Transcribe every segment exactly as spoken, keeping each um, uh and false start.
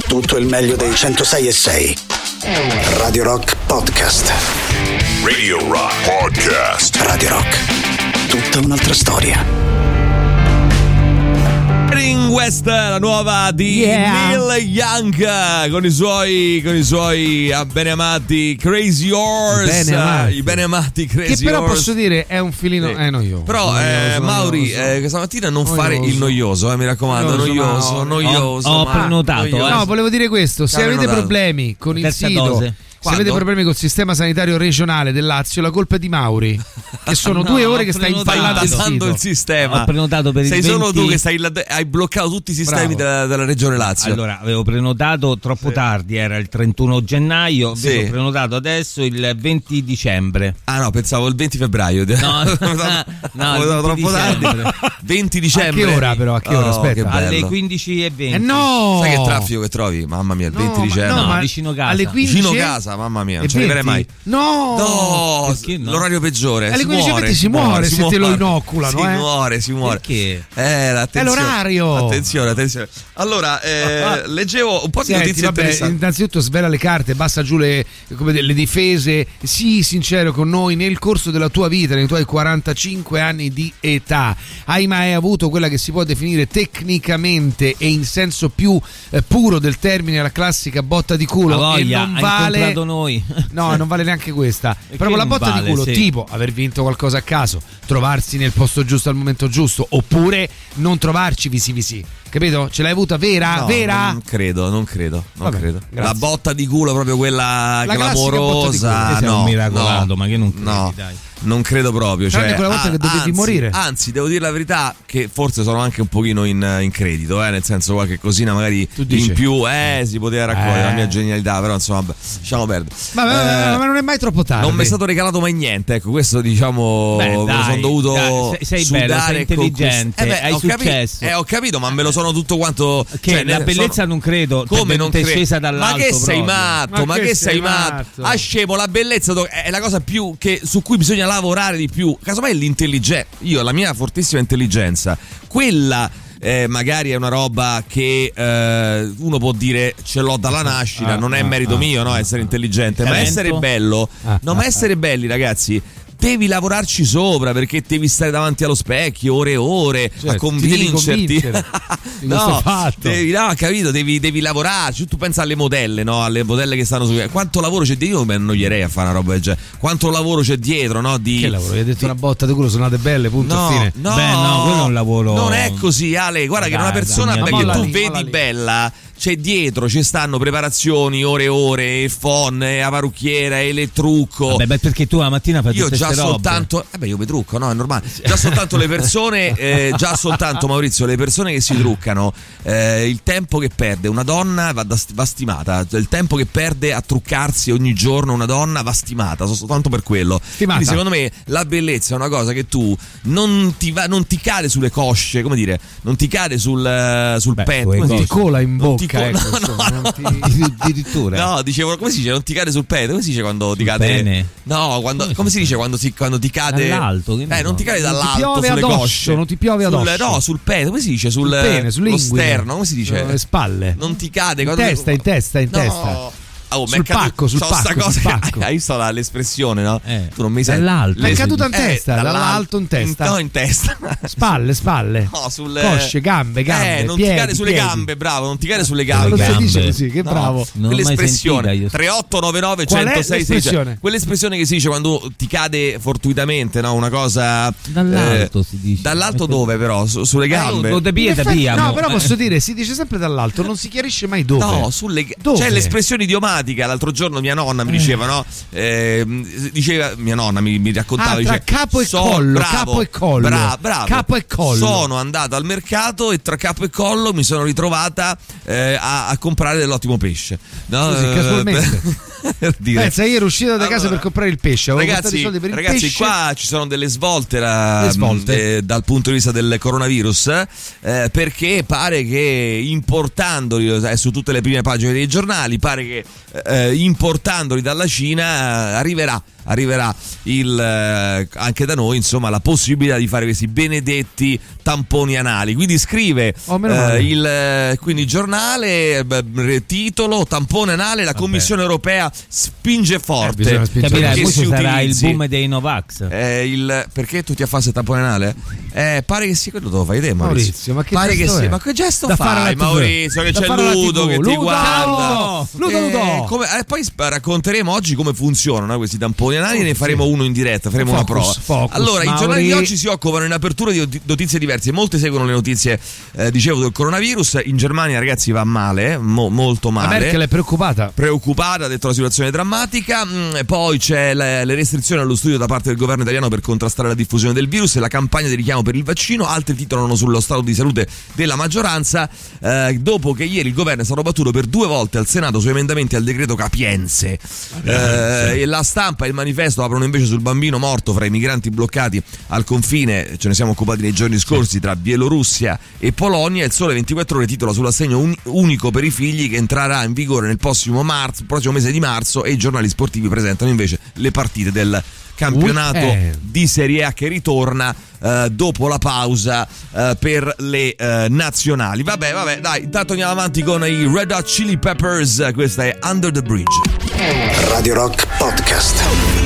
tutto il meglio dei centosei e sei. Radio Rock Podcast. Radio Rock Podcast. Radio Rock, tutta un'altra storia. West, la nuova di yeah. Neil Young con i suoi con i suoi ah, beneamati Crazy Horse, Beneamati. i beneamati Crazy Che però Horse. posso dire è un filino, sì. eh noioso. Però noioso, eh, Mauri, noioso. eh, questa mattina non Noioso. fare il noioso, eh, mi raccomando, noioso, Noioso, noioso. Ho, ho ma- prenotato, noioso. No, volevo dire questo, se Cavolo, avete notato. problemi con il Terza sito, dose. se avete Quando? problemi col sistema sanitario regionale del Lazio, la colpa è di Mauri, che sono No, due ore ho che stai prenotato. impallando il Passando sito. il sistema. Ho prenotato per il Sei solo venti tu che stai là- hai bloccato tutti i sistemi Bravo. della, della regione Lazio. Allora, avevo prenotato troppo tardi, era il trentuno gennaio, invece Sì. ho prenotato adesso il venti dicembre. Ah no, pensavo il venti febbraio. No, no, Avevo il troppo venti tardi. dicembre. venti dicembre. A che ora però? A che ora? Oh, Aspetta. che bello. Alle quindici e venti. Eh no! Sai che traffico che trovi? Mamma mia, il No, venti ma- dicembre. no, ma vicino casa. alle quindici Vicino casa, mamma mia, non e ci arriverei mai. venti? No! No, Perché no? l'orario peggiore. Alle si quindici e muore, venti si muore se te lo inoculano, Si eh. muore, si muore. Perché? Eh, l'attenzione. È l'orario. Attenzione, attenzione. Allora, eh, leggevo un po' di Senti, notizie vabbè, interessanti. innanzitutto svela le carte, basta giù le, come dire, le difese. Sii sincero con noi, nel corso della tua vita, nei tuoi quarantacinque anni di età, hai mai avuto quella che si può definire tecnicamente e in senso più eh, puro del termine la classica botta di culo? La voglia, e non ha vale incontrato noi. No, non vale neanche questa. Proprio la non botta vale, di culo, sì. tipo aver vinto qualcosa a caso, trovarsi nel posto giusto al momento giusto, oppure non trovarci visi visi. Capito? Ce l'hai avuta vera? No, vera? Non credo, non credo, non Vabbè, credo. grazie. La botta di culo proprio quella La classica botta di culo. clamorosa. Sei un No, miracolato, no, ma che non credi, no. dai. Non credo proprio. Tranne Cioè, quella volta che dovevi anzi, morire. Anzi, devo dire la verità che forse sono anche un pochino in, in credito, eh, nel senso qualche cosina magari Tu dici? in più eh, si poteva raccogliere Eh. la mia genialità, però insomma, vabbè, lasciamo perdere. Ma, ma- Eh, ma non è mai troppo tardi. non mi è stato regalato mai niente, ecco, questo diciamo Beh, me lo dai, sono dovuto dai, sei- sei bello, sudare sei e conquist- intelligente, Eh beh, hai ho capi- successo. eh, ho capito, ma me lo sono tutto quanto Che cioè, la ne- bellezza sono- non credo, come t'è- non t'è credo? scesa dall'alto Ma che sei proprio. matto? Ma, Ma che, che sei sei matto? matto? Ah, scemo, la bellezza do- è la cosa più che su cui bisogna lavorare di più. Casomai è l'intelligenza. Io la mia fortissima intelligenza, quella eh, magari è una roba che eh, uno può dire ce l'ho dalla nascita, Ah, non è ah, merito ah, mio, no, essere intelligente, ma Talento? essere bello, Ah, no, ah, ma essere belli, ragazzi. Devi lavorarci sopra perché devi stare davanti allo specchio ore e ore Certo, a ti convincerti. devi convincere di questo no, fatto. devi, no, capito? Devi, devi lavorarci. Tu pensa alle modelle, no? Alle modelle che stanno su. Quanto lavoro c'è dietro? Io mi annoierei a fare una roba del genere. Quanto lavoro c'è dietro, no? Di, Che lavoro? Gli hai detto di- una botta di culo, sono nate belle, punto No, fine. no, Beh, no, quello è un lavoro- Non è così, Ale. Guarda che Dai, una persona dai, beh, molla che tu lì, molla vedi lì. bella, c'è dietro, ci stanno preparazioni, ore e ore, il phon, e la parrucchiera, e il trucco. Vabbè, beh, perché tu la mattina fai Io tutte già queste robe. soltanto, eh beh, io mi trucco, no, è normale. Già soltanto le persone, eh, già soltanto Maurizio, le persone che si truccano, eh, il tempo che perde una donna va, da- va stimata. Il tempo che perde a truccarsi ogni giorno una donna va stimata, soltanto per quello. Stimata. Quindi secondo me la bellezza è una cosa che tu non ti, va, non ti cade sulle cosce, come dire, non ti cade sul, eh, sul Beh, petto. sulle come si Non ti dice? cola in Non ti bocca, co- ecco, no, insomma, no, non ti- Di- Addirittura. No, dicevo, come si dice? Non ti cade sul petto? Come si dice quando ti Sul cade? pene? No, quando, come, Come si dice quando, si, quando ti cade? Dall'alto, che ne Eh, non so. ti cade Non ti dall'alto piove sulle addosso, cosce. non ti piove Sul- addosso. No, sul pene, come si dice? Sul, Sul pene, lo sull'inguine. sterno, come si dice? Sulle spalle. Non ti cade In quando- testa, in testa, in No. testa. Oh, Sul m'è caduto- pacco, sul c'ho sta pacco, cosa sul che- pacco. Hai visto la- l'espressione, no? Eh. Tu non mi sai. Dall'alto. È Le- caduta in Eh, testa, dall'alto in testa. No, in testa. Spalle, spalle. No, sul, Cosce, gambe, gambe, Eh, non piedi, ti cade sulle piedi. gambe, bravo, non ti cade sulle gambe. Non si gambe. dice così, che No, bravo. Non l'ho mai quell'espressione sentita io. tre otto nove nove Qual è uno zero sei sei l'espressione? quell'espressione che si dice quando ti cade fortuitamente, no? Una cosa Dall'alto eh, si dice. dall'alto dove però? Su- sulle gambe? Lo te In pie, te effetti- pia, no, mo. però Eh. posso dire, si dice sempre dall'alto, non si chiarisce mai dove. No, sulle ga- Dove? c'è l'espressione idiomatica. L'altro giorno mia nonna mi diceva, no? Eh, diceva, mia nonna mi, mi raccontava. Ah, tra dice, capo e so- collo, bravo, capo e collo. bra- bravo. Capo e collo. Sono andato al mercato e tra capo e collo mi sono ritrovata eh, a, a comprare dell'ottimo pesce. No? Così, Eh, casualmente. per dire. Pensa, io ero uscito da casa Allora, per comprare il pesce. Avevo portato i Ragazzi, soldi per il ragazzi pesce. qua ci sono delle svolte, la- Le svolte. eh, dal punto di vista del coronavirus, eh, perché pare che importandoli, è su tutte le prime pagine dei giornali, pare che eh, importandoli dalla Cina eh, arriverà arriverà il, eh, anche da noi, insomma, la possibilità di fare questi benedetti tamponi anali. Quindi scrive Oh, meno eh, male. il eh, quindi giornale, eh, titolo tampone anale, la Commissione europea spinge forte. Eh, bisogna spingere. Capirai, perché poi si ci sarà il utilizzi. boom dei Novax. Eh, il, perché tu ti affassi il tampone anale? Eh, pare che sia quello, lo fai te, Maurizio. Maurizio, ma che pare che gesto sia, è? ma che gesto Da fare fai, alla tivù. Maurizio? Che Da c'è fare alla Ludo tivù. che ti Ludo! guarda. Ludo, Eh, Ludo! come- eh, poi sp- racconteremo oggi come funzionano eh, questi tamponi anali e ne faremo uno in diretta, faremo Focus, una prova. focus, allora, Mauri. i giornali di oggi si occupano in apertura di ot- notizie diverse. Molte seguono le notizie, eh, dicevo, del coronavirus. In Germania, ragazzi, va male, eh, mo- molto La male. Merkel è preoccupata. Preoccupata, ha detto la situazione è drammatica. Mm, e poi c'è le, le restrizioni allo studio da parte del governo italiano per contrastare la diffusione del virus e la campagna di richiamo per il vaccino. Altri titolano sullo stato di salute della maggioranza, eh, dopo che ieri il governo è stato battuto per due volte al Senato su emendamenti al decreto capienze. Eh, e la Stampa e il Manifesto aprono invece sul bambino morto fra i migranti bloccati al confine. Ce ne siamo occupati nei giorni scorsi tra Bielorussia e Polonia. Il Sole ventiquattro Ore titola sull'assegno un- unico per i figli che entrerà in vigore nel prossimo marzo, prossimo mese di marzo, e i giornali sportivi presentano invece le partite del campionato Weekend. di Serie A che ritorna eh, dopo la pausa eh, per le eh, nazionali. Vabbè, vabbè, dai, intanto andiamo avanti con i Red Hot Chili Peppers. Questa è Under the Bridge. Radio Rock Podcast.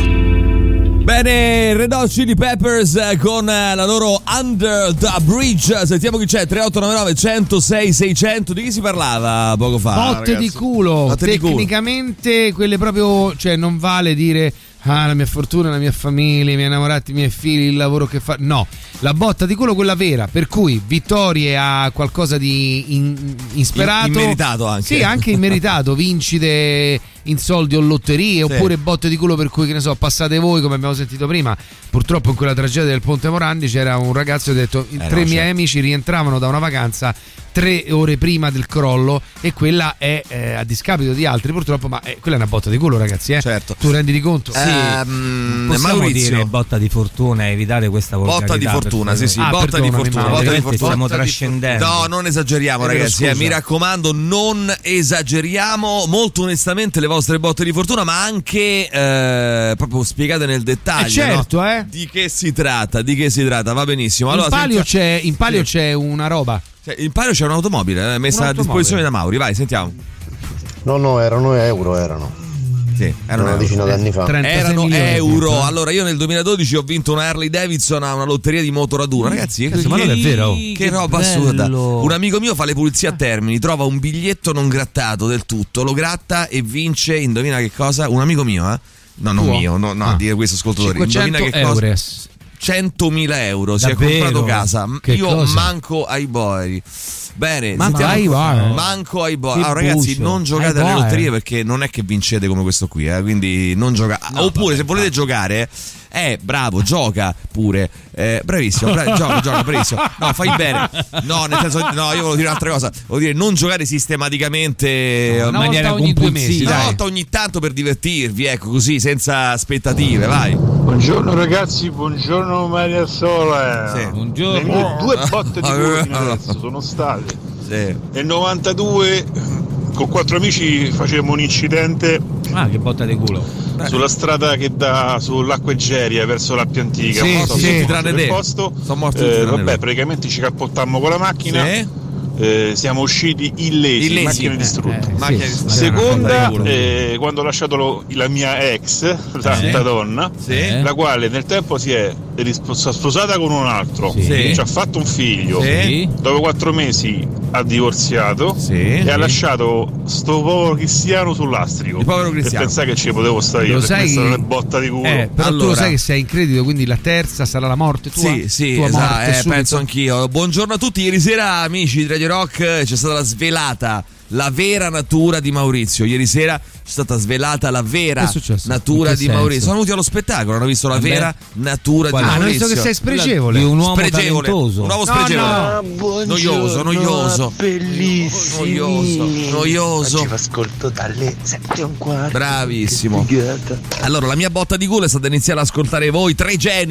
Bene, Red Hot Chili Peppers eh, con eh, la loro Under the Bridge. Sentiamo chi c'è. Tre otto nove nove uno zero sei sei zero zero. Di chi si parlava poco fa? Botte ragazzi? di culo. Botte di culo. Tecnicamente quelle proprio, cioè non vale dire ah, la mia fortuna, la mia famiglia, i miei innamorati, i miei figli, il lavoro che fa. No, la botta di culo quella vera, per cui vittorie a qualcosa di in, insperato, In- immeritato anche. Sì, anche immeritato, vincite in soldi o lotterie, Sì. oppure botte di culo per cui, che ne so, passate voi, come abbiamo sentito prima. Purtroppo in quella tragedia del Ponte Morandi c'era un ragazzo che ha detto Eh, tre no, miei certo. amici rientravano da una vacanza tre ore prima del crollo, e quella è eh, a discapito di altri purtroppo, ma eh, quella è una botta di culo, ragazzi, eh. Certo. Tu rendi di conto? Ehm, Possiamo Maurizio, dire botta di fortuna e evitare questa volgarità. botta di fortuna, per sì, sì, favore. Ah, botta di perdonami, fortuna, Mauro, botta di Veramente fortuna. stiamo Botta di trascendendo. No, non esageriamo, È vero, ragazzi, eh, scusa. mi raccomando, non esageriamo. Molto onestamente le vostre botte di fortuna, ma anche eh, proprio spiegate nel dettaglio. Eh, certo, no? eh. Di che si tratta? Di che si tratta? Va benissimo. Allora, in palio, sentiamo- c'è, in palio Sì. c'è una roba. Cioè, in palio c'è un'automobile eh, messa a Un'automobile. disposizione da Mauri. Vai, sentiamo. No, no, erano euro, erano. Sì, erano Una decina d'anni fa. trentasei Erano milioni. euro. Allora, io nel duemiladodici ho vinto una Harley Davidson a una lotteria di motoraduno. Ragazzi, Cazzo, ma non è vero? che, Che roba bello. assurda. Un amico mio fa le pulizie a Termini, trova un biglietto non grattato del tutto, lo gratta e vince, indovina che cosa? Un amico mio, eh? No, non Tuo? mio, no, no, Ah. dire questo ascoltatore. Indovina cinquecento che cosa? euro. centomila euro. Si è Davvero? comprato casa. Che Io cosa? manco ai boeri. Bene, Manco sentiamo- ai boeri? manco ai boeri. Che Allora, ragazzi, bucio. non giocate Ai alle boeri? lotterie perché non è che vincete come questo qui, eh, quindi non giocate. Oppure, se volete giocare, eh, bravo, gioca pure. Eh, bravissimo, bra- gioca, gioca, bravissimo. No, fai bene. No, nel senso, no, io volevo dire un'altra cosa. Volevo dire, non giocare sistematicamente. Una in maniera volta ogni due compulsiva. mesi, Una dai. volta ogni tanto per divertirvi, ecco, così, senza aspettative, vai. Buongiorno ragazzi, buongiorno Maria Sola. Sì. Le Buongiorno. mie due botte di culo fino adesso sono state Sì. nel novantadue con quattro amici facevamo un incidente Ah, che botta di culo. sulla strada che dà sull'acqua Egeria verso l'Appia Antica. Sì, Non so sì. se Tutti conoscete tranne il te. posto. Sono morti Eh, tutti tranne vabbè, lui. praticamente ci cappottammo con la macchina. Sì. Eh, siamo usciti illesi, Illesi. macchine Eh, distrutte. eh, Macchina sì, di- sì. Seconda, Botta di culo. eh, quando ho lasciato lo- la mia ex, santa donna, Sì. Eh. la quale nel tempo si è risp- sposata con un altro, Sì. ci ha fatto un figlio, Sì. dopo quattro mesi ha divorziato Sì. e Sì. ha lasciato sto povero cristiano sull'astrico. Il povero cristiano. E pensare che ci potevo stare io, Lo se sai questa che- non è botta di culo. Eh, però tu Allora- lo sai che sei in credito, quindi la terza sarà la morte tua. Sì, sì, tua esatto, morte eh, subito. penso anch'io. Buongiorno a tutti. Ieri sera, amici di Radio Rock, c'è stata la svelata, la vera natura di Maurizio. Ieri sera c'è stata svelata la vera Che è successo? natura In che di senso? Maurizio. Sono venuti allo spettacolo, hanno visto la Vabbè. vera natura Qual- di Ah, non Maurizio. visto che sei spregevole. Di un uomo Spregevole, talentoso. un uomo No, spregevole. no. Noioso, noioso. Bellissimi. Noioso, noioso. Oggi ascolto dalle sette e un quarto. Bravissimo. Che figata. Allora, la mia botta di culo è stata iniziare ad ascoltare voi, tre geni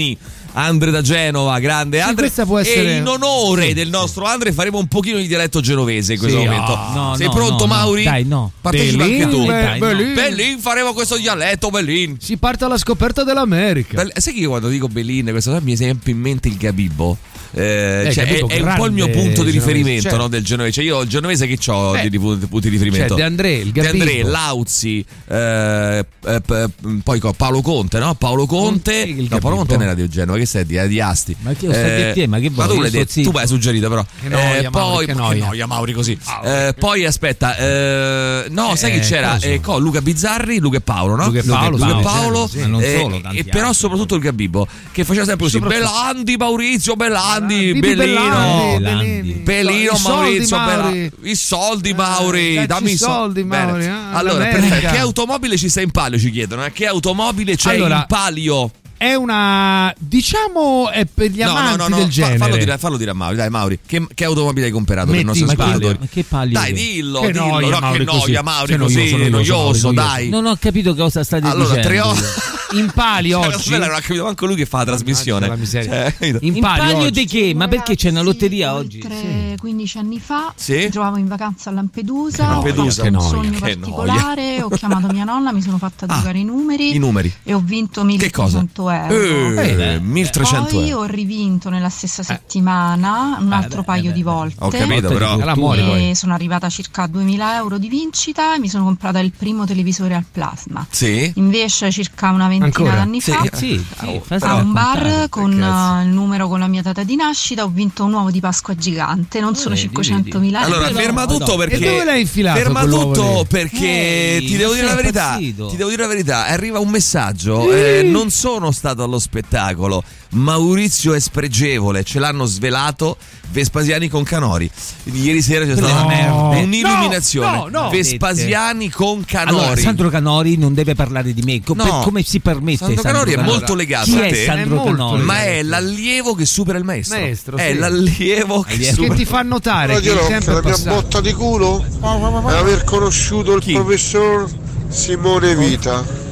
Andre da Genova, grande Sì, Andre. questa può essere- E in onore sì, del sì. nostro Andre faremo un pochino di dialetto genovese in questo Sì, momento. ah, no, Sei no, pronto, no, no. Mauri? Dai, no. Partecipa Bellin, anche tu. be- dai, no. Bellin. Bellin, faremo questo dialetto, Bellin. Si parte alla scoperta dell'America. Bell- sai che io quando dico Bellin, questa cosa mi viene sempre in mente il Gabibbo. Eh, Eh, cioè, Gabibbo, è, è un po' il mio grande punto di genovese, riferimento, certo. no, del genovese. Cioè, io il genovese che ho Eh, di punti punti di riferimento? C'è De André, il De Gabibbo. André, Lauzi, eh, eh, p- poi co- Paolo Conte, no? Paolo Conte. Sì, il No, Paolo Gabibbo. Conte non era di Genova, che sei di, era di Asti. Ma che io sto di te, ma che vuoi? tu Io l'hai sto detto, zitto. tu hai suggerito però. Che noia, Eh, Mauri, poi che ma noia. noia, Mauri così. Eh, poi aspetta, eh, no, sai Eh, che c'era? cosa? Eh, co- Luca Bizzarri, Luca e Paolo, no? Luca e Paolo, Luca e sì, Paolo, sì, ma non eh, solo, tanti e però altri. soprattutto il Gabibbo che faceva sempre così: Soprattutto- Belandi, Maurizio, Belandi, Bibi Bellino. Bellandi, Bellandi. Pelino, I soldi, Maurizio, Mauri. Bella- i soldi, Mauri, dacci dammi i soldi, Bene. Mauri, ah, allora, l'America. perfetto. Che automobile ci sta in palio? Ci chiedono. eh? Che automobile c'è Allora, in palio? È una, diciamo, è per gli amanti del fa- genere. fallo dire, fallo dire a Mauri. Dai, Mauri, che, che automobile hai comprato per i Metti nostri in palio. ascoltatori? Ma che palio? Dai, dillo, Che dillo. noia, no, Mauri, che così. noia, Mauri, Che così, noioso, noioso, noioso, Mauri, dai. Non ho capito cosa state Allora, dicendo. tre o- In palio Cioè, oggi. bella, non ha capito manco lui che fa la trasmissione. la miseria. Cioè, In In palio, palio oggi. di che? Ma perché c'è una lotteria oggi? Oltre quindici anni fa Sì? mi trovavo in vacanza a Lampedusa, Lampedusa, ho che fatto un noia, sogno che particolare, ho chiamato mia nonna, mi sono fatta Ah, giocare i numeri i numeri. e ho vinto Che cosa? milletrecento euro. Eh, milletrecento Poi euro. ho rivinto nella stessa settimana un altro beh, paio beh, di beh. volte. Ho capito, però. È l'amore, poi. E sono arrivata a circa duemila euro di vincita e mi sono comprata il primo televisore al plasma. Sì. Invece circa una ventina Ancora? d'anni Sì. fa Eh, sì, sì, fa a un bar raccontare. con cazzo. uh, il numero con la mia data di nascita ho vinto un uovo di Pasqua gigante, non solo Vedi, cinquecentomila euro. Allora, Però- ferma tutto no. perché. E dove l'hai infilato Ferma quell'uovo tutto lì? perché Ehi, ti devo ma dire la sei verità. impazzito? Ti devo dire la verità. Arriva un messaggio. eh, non sono stato allo spettacolo. Maurizio è spregevole. Ce l'hanno svelato Vespasiani con Canori. Ieri sera c'è Quella stata è una merda. un'illuminazione. No, no, no. Vespasiani con Canori. Allora, Sandro Canori non deve parlare di me. Co- No. per- come si permette? Sandro Canori è molto legato Chi a è te. Sandro È molto Canori? Ma è l'allievo che supera il maestro. Maestro, è sì. l'allievo che Allievo. supera. Che ti fa notare che Radio il Rock, tempo la è mia passato. botta di culo è aver conosciuto il Chi? professor Simone Vita.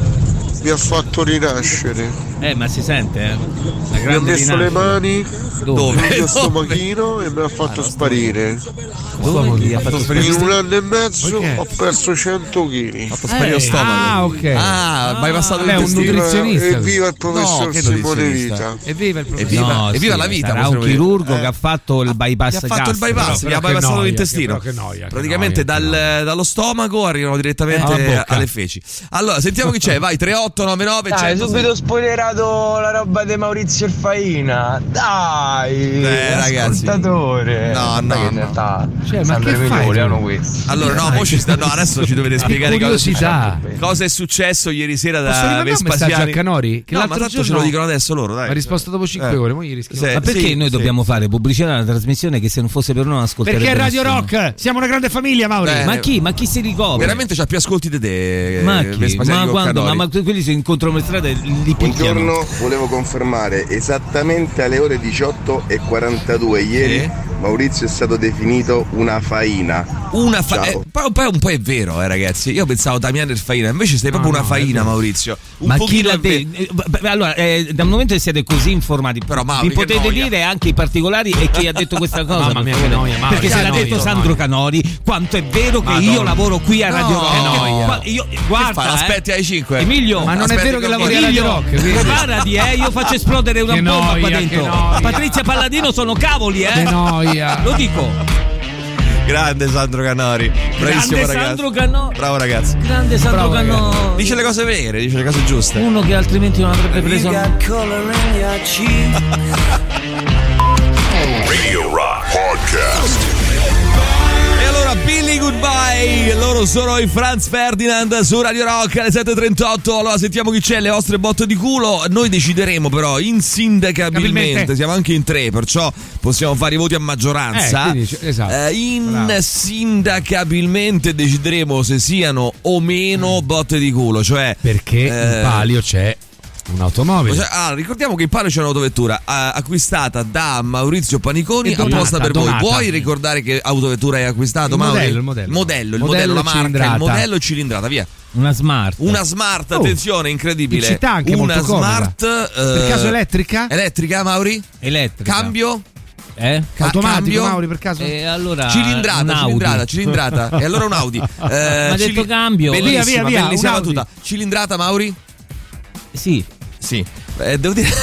Mi ha fatto rinascere. Eh, ma si sente, eh? La Mi ha grande messo le rinascita. mani Dove? sullo Dove? stomachino e mi ha fatto sparire. Dove gli ha fatto In un anno e mezzo Perché? ho perso cento chili. Fatto sparire lo Eh, stomaco. Ah, ok. Ah, ma hai passato Beh, il un intestino. nutrizionista. Evviva il No, professor che Simone nutrizionista. Vita. Evviva il professore. Evviva, No, evviva sì, la vita. sarà possiamo un dire. chirurgo Eh. che ha fatto il bypass Che ha fatto il gastrico. bypass, Però- gli ha però che bypassato noia, l'intestino. che- però che noia, che Praticamente noia, che dal- dallo stomaco arrivano direttamente Eh, alla bocca. alle feci. Allora, sentiamo chi c'è. Vai, tre otto nove nove Dai, cento. subito spoilerato la roba di Maurizio il Faina. Dai, Eh, ragazzi. ascoltatore. No, no, Dai, che in no. realtà Cioè, ma sempre che mi fai voleano tu? questo. Allora, no, mo ci sta- no, adesso ci dovete spiegare cosa è, curiosità. successo, cosa è successo ieri sera Posso da rimandare un messaggio Vespasiani. a Canori? Che No, ma l'altro tanto ce giorno lo dicono adesso loro, dai. ha risposto dopo cinque Eh. ore. Mo gli riscrivo. Sì. Ma perché noi sì. dobbiamo fare pubblicità alla trasmissione che se non fosse per noi non ascolterebbe Perché Radio nessuno? Rock siamo una grande famiglia, Mauri. Eh, Ma chi? Ma chi si ricopre? Veramente c'ha più ascolti di te. Ma eh, chi? Vespasiani Ma con quando? Ma, Canori. ma quelli si incontrano per strada e li picchiano. Buongiorno, volevo confermare esattamente alle ore diciotto e quarantadue ieri Sì. Maurizio è stato definito una faina. Una fa- Ciao. eh, poi, poi un po' è vero, eh, ragazzi. Io pensavo Damiano e Faina, invece sei proprio No, una no, è faina, vero. Maurizio. Un Ma chi pochino l'ha è ve- detto? Eh, beh, Allora, eh, dal momento che siete così informati, Però, Mauri, vi che potete noia. dire anche i particolari e chi ha detto questa cosa. Mamma per mia, favore. che noia, Mauri, Perché che se l'ha noia, detto noia. Sandro Canori, quanto è vero che Madonna. io lavoro qui a Radio No, Rock. che noia. Qua- io- guarda, fa? eh. Aspetti alle cinque. Emilio, Ma non è Aspetti vero che che lavori a Radio Emilio, Rock. quindi- preparati, eh, io faccio esplodere una Che bomba qua noia, dentro. che noia. Patrizia Palladino sono cavoli, eh. Che noia. Lo dico. Grande Sandro Canori. Bravissimo Grande ragazzo. Sandro Canori. Bravo ragazzo. Grande Sandro Bravo, Canori. Dice le cose vere, dice le cose giuste. Uno che altrimenti non avrebbe preso. Radio Rock Podcast. E allora Billy Goodbye, loro sono i Franz Ferdinand su Radio Rock alle sette e trentotto. Allora sentiamo chi c'è, le vostre botte di culo. Noi decideremo però insindacabilmente, Cabilmente. siamo anche in tre, perciò possiamo fare i voti a maggioranza. Eh, quindi, esatto. Eh, insindacabilmente decideremo se siano o meno botte di culo, cioè Perché eh, in palio c'è Un'automobile. Cioè, ah, ricordiamo che in palio c'è un'autovettura ah, acquistata da Maurizio Paniconi apposta per donata. voi. Vuoi ricordare che autovettura hai acquistato, Il Mauri? modello, il modello. Il modello, il Modello modello, la marca, cilindrata. il modello cilindrata, via. Una smart. Una smart, Oh, attenzione, incredibile. in città anche una molto comoda. smart. eh, Per caso elettrica? Elettrica, Mauri? Elettrica. Cambio? Eh? Ca- Automatico, cambio? Mauri, per caso? E allora Cilindrata, un Audi. cilindrata, cilindrata. E allora un Audi. Eh, ha detto cambio. Bellissima, Via, via, via, bellissima un Audi. battuta. Cilindrata, Mauri? Sì. Sì. Eh, devo dire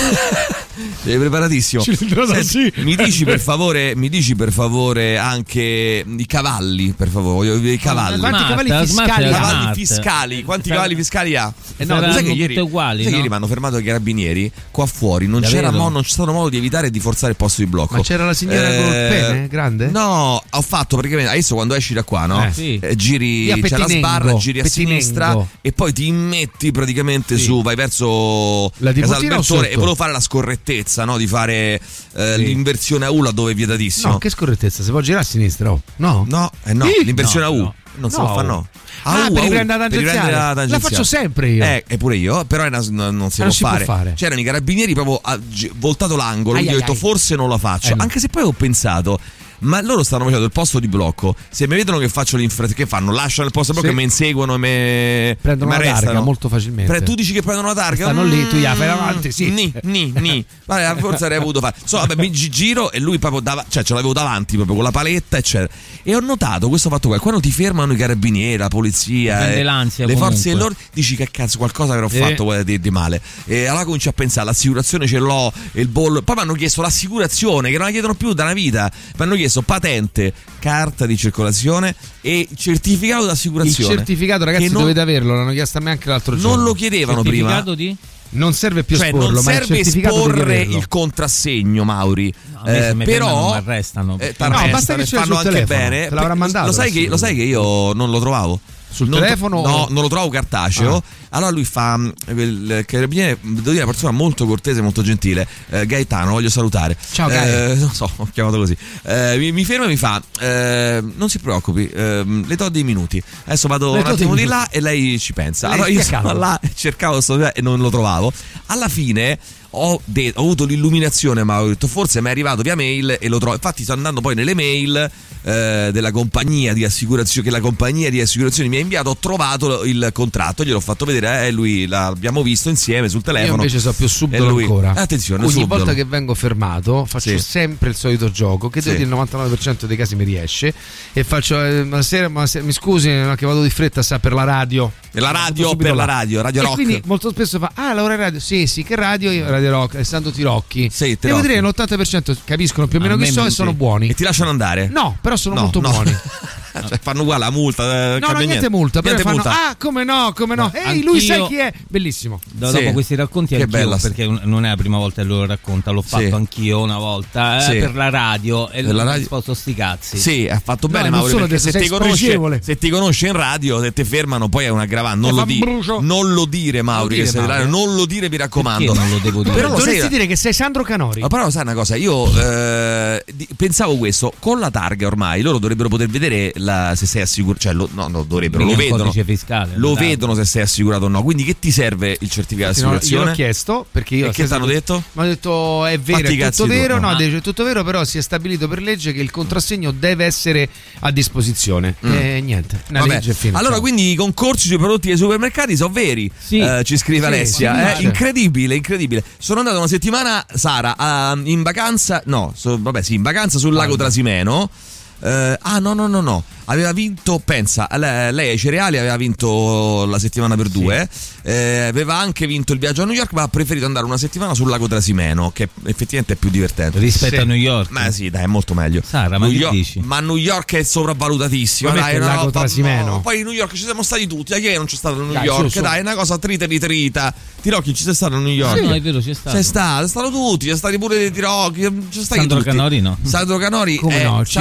sei preparatissimo. Cilindrata, Senti, sì. mi dici per favore, mi dici per favore anche i cavalli, per favore, voglio vedere i cavalli. Quanti Smart, cavalli la fiscali smart è ha? la Cavalli smart. fiscali, quanti Sarà- cavalli fiscali ha? Eh no, Sai che saranno ieri, tutte uguali, sai che no? ieri mi hanno fermato i carabinieri qua fuori, non c'era Davvero? mo, non c'è stato modo di evitare e di forzare il posto di blocco. Ma c'era la signora col pene grande? No, ho fatto praticamente adesso quando esci da qua, no? Eh, sì. Eh, giri, Via c'è la Pettinengo, sbarra, giri a Pettinengo. sinistra e poi ti immetti praticamente Sì. su, vai verso La Tiburtina o Casalbertone sotto? e volevo fare la scorrettezza, no? Di fare eh, Sì. l'inversione a U laddove è vietatissimo. No, che scorrettezza, si può girare a sinistra, oh. No? No, eh no, Sì. l'inversione No, a U. no. Non si No. può fare, no. A Ah, U, per a U, riprendere la per riprendere tangenziale. La tangenziale. faccio sempre io. Eh, e pure io, però è una- non, non si Non può si può fare. fare. C'erano i carabinieri proprio a- gi- voltato l'angolo, Ai, quindi ho ai, detto ai. forse non la faccio. Eh, no. Anche se poi ho pensato, ma loro stanno facendo il posto di blocco. Se mi vedono che faccio l'infrazione, che fanno? Lasciano il posto di blocco Sì. e mi inseguono e me Prendono e la me targa arrestano. molto facilmente. Pre- tu dici che prendono la targa? Stanno lì, tu gliela fai Mm, davanti, sì. Ni, ni, ni. Vabbè, forse avrei voluto fare. So, vabbè, mi gi- giro e lui proprio dava, cioè ce l'avevo davanti proprio con la paletta, eccetera. E ho notato questo fatto qua. Quando ti fermano i carabinieri, la polizia, Prende eh, l'ansia le comunque. forze dell'ordine, dici che cazzo qualcosa avrò Eh. fatto guarda, di, di male. E allora cominci a pensare, l'assicurazione ce l'ho, e il bollo. Poi mi hanno chiesto l'assicurazione, che non la chiedono più da una vita. Mi hanno chiesto patente, carta di circolazione e certificato Il d'assicurazione. certificato, ragazzi, che non- dovete averlo, l'hanno chiesto a me anche l'altro giorno. Non lo chiedevano prima. Certificato di? Non serve più Cioè, esporlo, non ma il serve certificato devi esporre averlo. il contrassegno, Mauri. No, a me se mi però fermano mi arrestano, eh, perché- t'arrestano No, basta che e ce l'hai fanno sul anche telefono. bene. Te l'avrà mandato Lo sai, che, lo sai che io non lo trovavo. Sul Non telefono? tro- no, non lo trovo cartaceo. Ah. Allora lui fa mm, il carabiniere, devo dire, una persona molto cortese, molto gentile. Eh, Gaetano, voglio salutare. Ciao, Gae. Eh, non so, ho chiamato così. Eh, mi, mi ferma e mi fa: eh, non si preoccupi, ehm, le do dei minuti. Adesso vado Le un do dei attimo di minuti. là e lei ci pensa. Lei Allora io stia sono calmo. là, cercavo questo e non lo trovavo. Alla fine ho, de- ho avuto l'illuminazione, ma ho detto forse mi è arrivato via mail e lo trovo. Infatti sto andando poi nelle mail eh, della compagnia di assicurazione, che la compagnia di assicurazioni mi ha inviato. Ho trovato il contratto, gliel'ho fatto vedere e eh, lui l'abbiamo visto insieme sul Io telefono. invece so più E subdolo lui- ancora. Attenzione, ogni subdolo. volta che vengo fermato faccio Sì. sempre il solito gioco che devo Sì. dire il novantanove per cento dei casi mi riesce e faccio eh, ma sera, ma se- mi scusi ma che vado di fretta sa per la radio. Per la radio, Subito per la là. radio, Radio e Rock. quindi molto spesso fa ah lavora in radio sì sì che radio io Radio Rock Alessandro Tirocchi Sì, devo Tirocchi. dire l'ottanta per cento capiscono più o meno A chi me so e non sono sì. buoni. E ti lasciano andare? No, però sono No, molto no. buoni. Cioè, fanno uguale la multa. eh, No, no, cambia niente multa, però Niente fanno multa. ah, come no, come no. Ma Ehi, lui anch'io- sai chi è? Bellissimo. Da- Sì. Dopo questi racconti Che anch'io, bella perché un- non è la prima volta che lo racconta, l'ho fatto Sì. anch'io una volta eh, Sì. per la radio e Per la lui ha radio- risposto sti cazzi. Sì, ha fatto No, bene non Mauro, solo perché adesso se sei ti, conosce, spregevole. se ti conosce in radio, se ti fermano poi è un aggravante. Non, Ti lo fa di- brucio. non lo dire Mauri, dire, che sei Mauri. radio, non lo dire mi raccomando. Perché non lo devo dire? Però lo Dovresti sai- dire che sei Sandro Canori. Ma però sai una cosa, io eh, di- pensavo questo, con la targa ormai loro dovrebbero poter vedere la, se sei assicurato, cioè lo, no, no, dovrebbero, lo Quindi è un vedono. codice fiscale, Lo la targa. vedono se sei assicurato o no, quindi che ti serve il certificato di No, io assicurazione? l'ho chiesto perché io E che ti hanno detto? Mi hanno detto è vero, Fatti i è cazzi tutto tu, vero, no. no, dice, è tutto vero, però si è stabilito per legge che il contrassegno deve essere a disposizione. Mm. E niente, una Vabbè. legge fine. Allora, ciao. quindi i concorsi sui prodotti dei supermercati sono veri. Sì. Eh, ci scrive Sì, Alessia. sì, eh? sì. Incredibile, incredibile. Sono andato una settimana, Sara, a- in vacanza. No, so- vabbè, sì, in vacanza sul lago Trasimeno. Eh, ah, no, no, no, no. Aveva vinto, pensa, lei, lei ai cereali aveva vinto la settimana per due. Eh, aveva anche vinto il viaggio a New York, ma ha preferito andare una settimana sul lago Trasimeno, che effettivamente è più divertente. Rispetto Sì. a New York. Ma sì, dai, è molto meglio. Sara, ma New che York- dici? Ma New York è sopravvalutatissima. Vabbè, Dai, che il una lago roba- Trasimeno. no, poi in New York ci siamo stati tutti. Dai, chi è che non c'è stato a New Dai, York? su, su. Dai, è una cosa trita di trita. Tirocchi, ci sei stato a New York? Sì, no, è vero, c'è stato. C'è stato, c'è stato tutti, c'è stati pure dei Tirocchi. C'è stati Sandro tutti. Canori no. Sandro Canori, Come eh, no, ci Sandro vive- Canori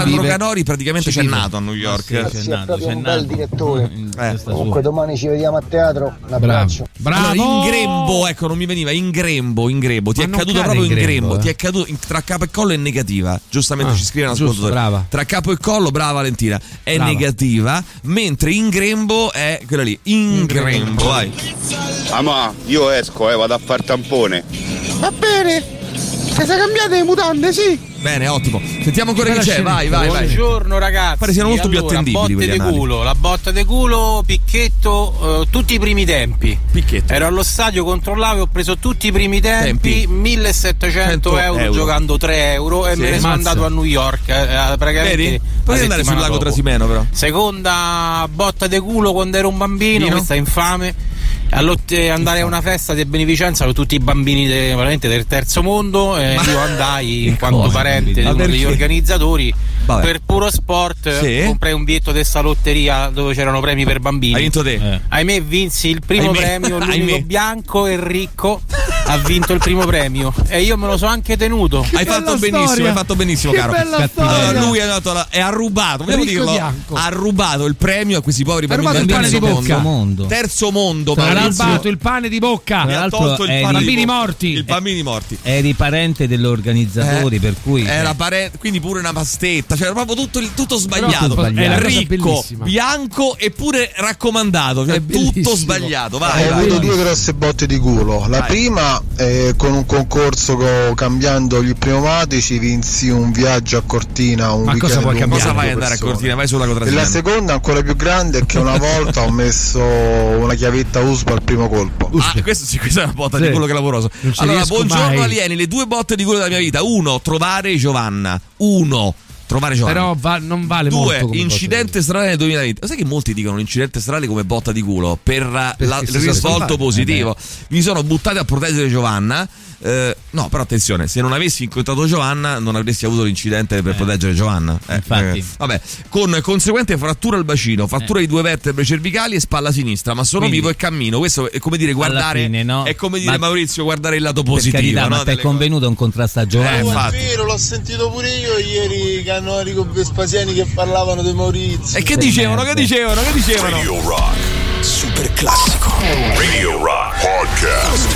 Fiori praticamente c'è nato a New York. Ah, sì, c'è è nato, proprio c'è un nato. bel direttore. Eh. Comunque domani ci vediamo a teatro. Un abbraccio. Bravo. Allora, in grembo, ecco, non mi veniva, in grembo, in grembo, ti Ma è non caduto cade proprio in in grembo, grembo, eh. ti è caduto in- tra capo e collo è negativa. Giustamente Ah, ci scrive una giusto, ascoltatore. brava. Tra capo e collo, brava Valentina, è Brava. negativa, mentre in grembo è quella lì, in grembo, vai. Ah, ma io esco, eh, vado a far tampone. Va bene. Ti sei cambiate le mutande, sì? Bene, ottimo. Sentiamo ancora chi Bella c'è, vai, scenetta. vai, vai. Buongiorno ragazzi. Pare siano molto più Allora, attendibili botte quelli di anali. culo, la botta di culo, Picchetto, eh, tutti i primi tempi. Picchetto. Ero allo stadio, controllavo e ho preso tutti i primi tempi, Tempi. millesettecento euro, euro. giocando tre euro e Sì. me ne sono Mazza. andato a New York. Eh, praticamente Vedi? la Puoi andare sul settimana lago dopo. Trasimeno però. Seconda botta di culo quando ero un bambino, Vino? questa è infame. All'ott- andare a una festa di beneficenza con tutti i bambini de- veramente del terzo mondo e Ma- io andai in Che quanto cosa? parente di Ma uno perché? degli organizzatori. Vabbè. Per puro sport Sì. comprai un biglietto di sta lotteria dove c'erano premi per bambini. Hai vinto te. Eh. Ahimè vinsi il primo Ahimè. premio, l'unico Ahimè. bianco e ricco ha vinto il primo premio e io me lo so anche tenuto. Hai bella fatto benissimo, storia. hai fatto benissimo, Che caro. bella Allora, storia. lui è andato alla- e ha rubato, vogliamo Ricco dirlo? bianco. Ha rubato il premio a questi poveri Ha rubato bambini il del pane terzo di Terzo mondo. mondo. Terzo mondo, Ha Maurizio. rubato il pane di bocca. Mi ha l'altro tolto il è pane di bambini bocca. morti. Il bambini morti. Eri parente degli organizzatori, Eh, per cui era pare- quindi pure una pastetta, c'era proprio tutto, il- tutto sbagliato. Però è una cosa Ricco, bellissima. bianco eppure raccomandato, cioè È bellissimo. tutto sbagliato. Vai, Ho vai. avuto due grosse botte di culo. La Vai. prima eh, con un concorso co- cambiando gli pneumatici vinsi un viaggio a Cortina, un Ma weekend cosa puoi lungo cambiare? Cosa con vai due ad andare a persone. Cortina? Vai sulla E la Cotrasimeno. seconda ancora più grande è che una volta ho messo una chiavetta U S P al primo colpo. Ah, questo, sì, questa è una botta Sì. di culo clamoroso. Non ci Allora, riesco buongiorno mai. alieni, le due botte di culo della mia vita. Uno, trovare Giovanna. Uno, trovare Giovanna. Però va- non vale molto. Due, come incidente stradale nel duemilaventi. Sai che molti dicono l'incidente stradale come botta di culo per la- Perché la- si il sono risvolto salvati. positivo. Mi sono buttato a proteggere Giovanna. Eh, no, però attenzione, se non avessi incontrato Giovanna non avresti avuto l'incidente per proteggere Giovanna. Eh, infatti. eh, vabbè, con conseguente frattura al bacino, frattura di due vertebre cervicali e spalla sinistra, ma sono Quindi- vivo e cammino. Questo è come dire guardare, fine, no? è come dire Ma- Maurizio guardare il lato per positivo. carità, no, ma ti è delle cose. convenuto un contrasto a Eh, Giovanna? infatti. vero, l'ho sentito pure io ieri Cannori con Vespasiani che parlavano di Maurizio. E che Che dicevano? Che merda. dicevano? Che dicevano? Radio Rock. Super classico. Radio Rock Podcast.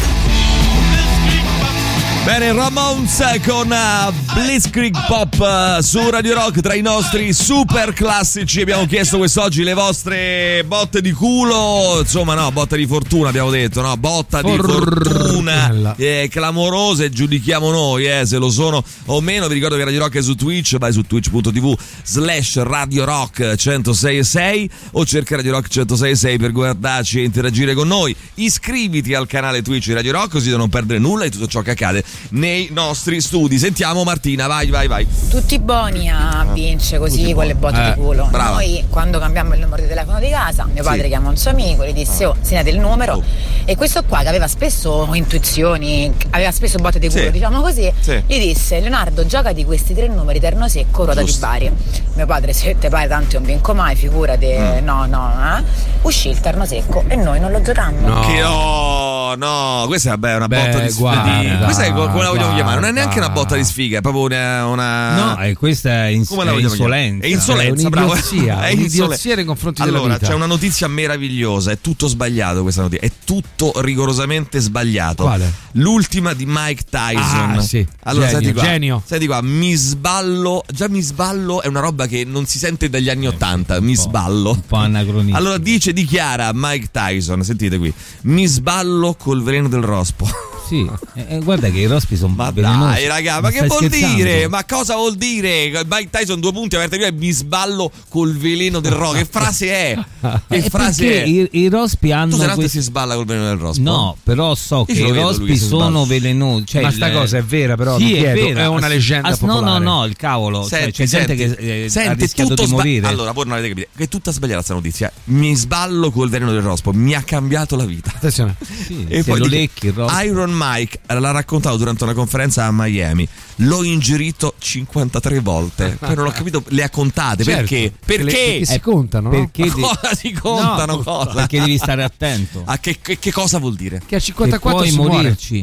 Bene, Ramones con uh, Blitzkrieg Pop uh, su Radio Rock, tra i nostri super classici. Abbiamo chiesto quest'oggi le vostre botte di culo, insomma no, botte di fortuna abbiamo detto, no, botta di fortuna Fortuna. eh, clamorose, giudichiamo noi eh, se lo sono o meno. Vi ricordo che Radio Rock è su Twitch, vai su twitch.tv slash Radio Rock centosei e sei o cerca Radio Rock centosei e sei per guardarci e interagire con noi. Iscriviti al canale Twitch di Radio Rock così da non perdere nulla di tutto ciò che accade nei nostri studi. Sentiamo Martina, vai vai vai. Tutti buoni a vincere così con le botte Eh, di culo. brava. Noi quando cambiamo il numero di telefono di casa, mio padre Sì. chiama un suo amico, gli disse oh, segnate il numero Oh. e questo qua che aveva spesso intuizioni, aveva spesso botte di culo, Sì. diciamo così, Sì. gli disse Leonardo gioca di questi tre numeri terno secco, ruota di Giusto. Bari. Mio padre se te pare tanto non vinco mai, figurati, Mm. no no, eh? Uscì il terno secco e noi non lo giocammo. No. Che no, no, questa è vabbè, una Beh, botta di guarda, sfiga. Questa è co- come la vogliamo guarda. chiamare? Non è neanche una botta di sfiga, è proprio una. una... No, e questa è, ins- Come la è vogliamo insolenza. chiamare? È insolenza, È bravo. un'idiozia, È un'idiozia insole- nei confronti allora, della vita. c'è una notizia meravigliosa, è tutto sbagliato questa notizia, è tutto rigorosamente sbagliato. Quale? L'ultima di Mike Tyson. Ah, sì. Allora, Genio, senti qua, genio. senti qua, mi sballo, già mi sballo è una roba che non si sente dagli anni ottanta, mi sballo. Un po' anacronismo. Allora dice, dichiara Mike Tyson, sentite qui, mi sballo col veleno del rospo. Sì, eh, eh, guarda che i rospi sono Ma velenosi. dai raga, ma, che stai vuol scherzando? dire? Ma cosa vuol dire? Mike Tyson due punti aperti via e mi sballo col veleno del rospo. Che frase è? Che Eh, frase perché è? i, i rospi hanno Tu sei nato e questo- si sballa col veleno del rospo? No, però so Io che ce lo i vedo lui rospi che si sono sballa. velenosi. Cioè Ma il- sta cosa è vera, però sì, mi è chiedo, vera. è una Ass- leggenda ass- no, popolare. no, no, il cavolo. Cioè, Senti, c'è gente senti, che eh, senti, ha rischiato tutto di sba- morire. Allora, voi non avete capito. Che è tutta sbagliata questa notizia. Mi sballo col veleno del rospo. Mi ha cambiato la vita. Attenzione. Sì, E se poi lo dice, lecchi il rospo. Iron Mike l'ha raccontato durante una conferenza a Miami. L'ho ingerito cinquantatré volte. Poi non ho capito, le ha contate. Certo, perché? perché le- Perché? perché si contano, no? Perché, Ma de- cosa si contano? No, cosa? perché devi stare attento. A che, che- che cosa vuol dire? Che a Che cinquantaquattro puoi si muore. morirci.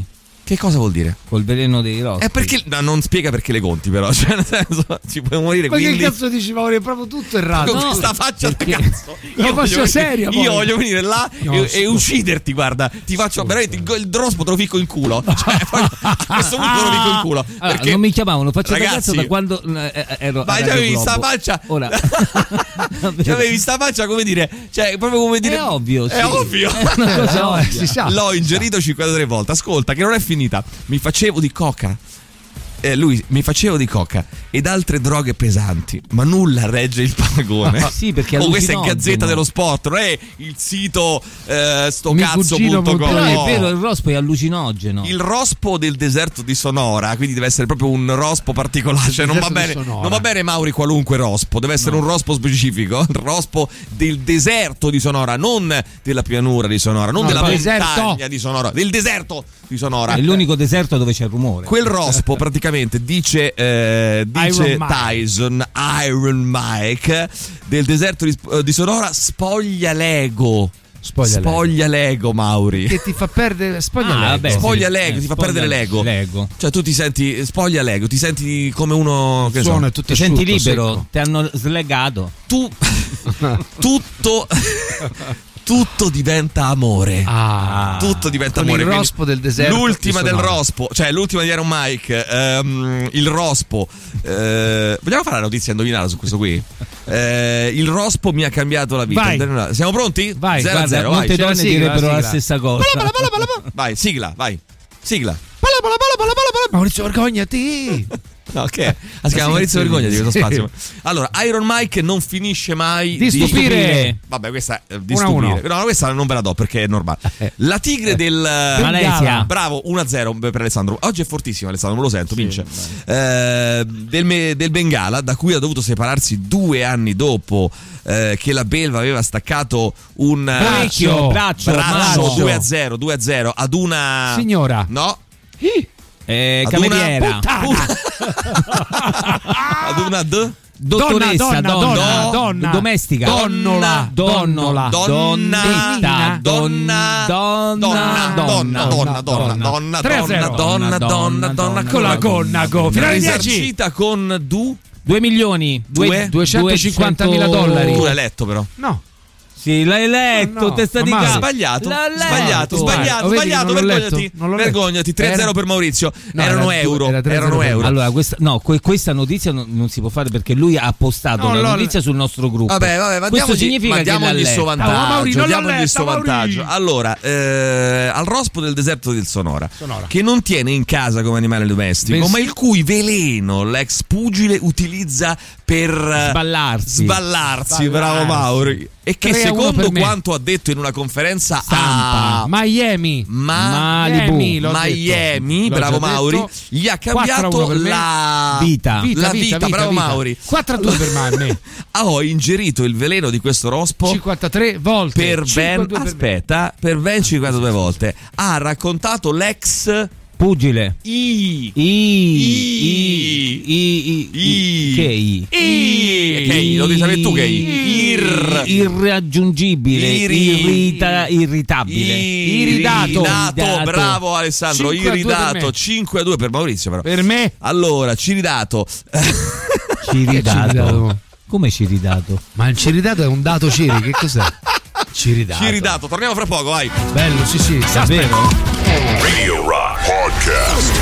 Che cosa vuol dire? Col veleno dei rospi. È perché no, non spiega perché le conti, però. Cioè, nel senso, ci puoi morire. Ma quindi... che cazzo dici, Mauri? È proprio tutto errato. Con No, questa faccia perché... da cazzo. Lo Io faccio voglio serio. venire, io poi. voglio venire là No, e, e scusa. ucciderti, guarda. Ti faccio veramente il, il rospo te lo ficco in culo. Cioè, poi, a questo punto te lo ficco in culo. Allora, perché non mi chiamavano faccia da ragazzi, cazzo da quando eh, ero ma a c'avevi Radio sta Globo. faccia. Ora C'avevi sta faccia, come dire, cioè proprio come dire. È ovvio, È sì. ovvio. È una cosa No, ovvia. si sa. L'ho ingerito cinquantatré volte. Ascolta, che non è finita. Mi facevo di coca. Eh, lui mi facevo di coca ed altre droghe pesanti, ma nulla regge il paragone. Sì, perché è oh, questa è allucinogeno. Gazzetta dello Sport, non è il sito eh, sto Mi cazzo cugino punto com. Però No. è vero, il rospo è allucinogeno. Il rospo del deserto di Sonora, quindi deve essere proprio un rospo particolare, cioè non va, deserto di bene, Sonora. non va bene Mauri qualunque rospo, deve essere No. un rospo specifico, il rospo del deserto di Sonora, non della pianura di Sonora, non No, della del montagna deserto. di Sonora, del deserto di Sonora. È l'unico deserto dove c'è il rumore. Quel rospo praticamente dice, eh, dice Iron Mike. Tyson, Iron Mike, del deserto di, di Sonora, spoglia l'ego. Spoglia l'ego. Spoglia l'ego, Mauri. Che ti fa perdere. Spoglia Ah, l'ego. vabbè, Spoglia sì. l'ego, Eh, ti fa spoglia perdere l'ego. l'ego. Cioè tu ti senti, spoglia l'ego, ti senti come uno, che ne so, Suono è tutto Ti senti asciutto, libero, secco. ti hanno slegato. tu tutto tutto diventa amore. Ah, Tutto diventa con amore. il quindi rospo del deserto l'ultima di del Sonora. rospo, cioè l'ultima di Iron Mike, ehm, il rospo. Eh, vogliamo fare la notizia indovinata su questo qui? Eh, il rospo mi ha cambiato la vita. Vai. Siamo pronti? Vai, zero a Guarda, zero, molte vai. c'è la donne sigla, direbbero la la sigla. stessa cosa. Vai, sigla, vai. Sigla. Maurizio, vergognati. No, che? Ah, si chiama Maurizio Vergogna di questo Sì. spazio. Allora, Iron Mike non finisce mai Di stupire. Vabbè, questa è di Uno a stupire. uno. No, questa non ve la do perché è normale. La tigre del Malesia. Bravo, uno a zero per Alessandro. Oggi è fortissimo Alessandro, non lo sento, vince. Eh, del, me- del Bengala, da cui ha dovuto separarsi due anni dopo eh, che la belva aveva staccato un Braccio. braccio, braccio braccio. due a zero, due a zero ad una Signora. No. Eh, Ad cameriera. una ad una d Dottoressa, Donna, donna, donna. domestica, Donnola, donnola, Donna, donna, donna, donna, donna, donna, donna, donna, donna, tre a zero. donna, donna, donna, Con la gonna, go. Finale dieci. risarcita con du. due milioni, Due? duecentocinquantamila dollari. Tu l'hai letto però. No. Sì, l'hai letto, No, testa di ma cazzo. Sbagliato, L'ha letto. sbagliato, sbagliato, Oh, vedi che sbagliato, non l'ho letto, vergognati, non l'ho letto. vergognati, tre a zero Era- per Maurizio, No, erano era due- euro, era tre a zero erano per euro. Allora, questa, no, que- questa notizia non, non si può fare perché lui ha postato No, la l'ho- notizia sul nostro gruppo. Vabbè, vabbè, ma questo diamogli, significa ma che l'ha diamogli il suo letta. Ah, Mauri, vantaggio, non l'ho diamogli il suo letta, Mauri. vantaggio. Allora, eh, al rospo del deserto del Sonora, Sonora. che non tiene in casa come animale domestico, Beh, ma sì. il cui veleno l'ex pugile utilizza per eh, Sballarsi. sballarsi, Sballarsi. bravo Mauri. E che tre a uno secondo per me. quanto ha detto in una conferenza Stampa. a Miami. Ma- Malibu. Miami, l'ho Miami, detto. L'ho bravo già Mauri, detto. gli ha quattro a uno cambiato per me. la Vita. Vita, la vita, vita, vita, bravo vita. Mauri. quattro a due per me. Ah, ho ingerito il veleno di questo rospo cinquantatré volte. per ben cinquantadue per me. aspetta, per ben cinquantadue volte. Ha raccontato l'ex Pugile. I I. I. I. I. Che I? I. Che I? Lo devi sapere tu che I? Ir. Irraggiungibile. Iri. Irrita, irritabile. Iridato. Iridato. Bravo Alessandro, cinque a due per iridato, me. cinque a due per Maurizio però. Per me. Allora, Ciridato. Ciridato. Come ciridato? Ma il ciridato è un dato ciri, che cos'è? Ciridato. Ciridato, torniamo fra poco, vai. Bello, sì, sì. Davvero? Radio Rock Podcast.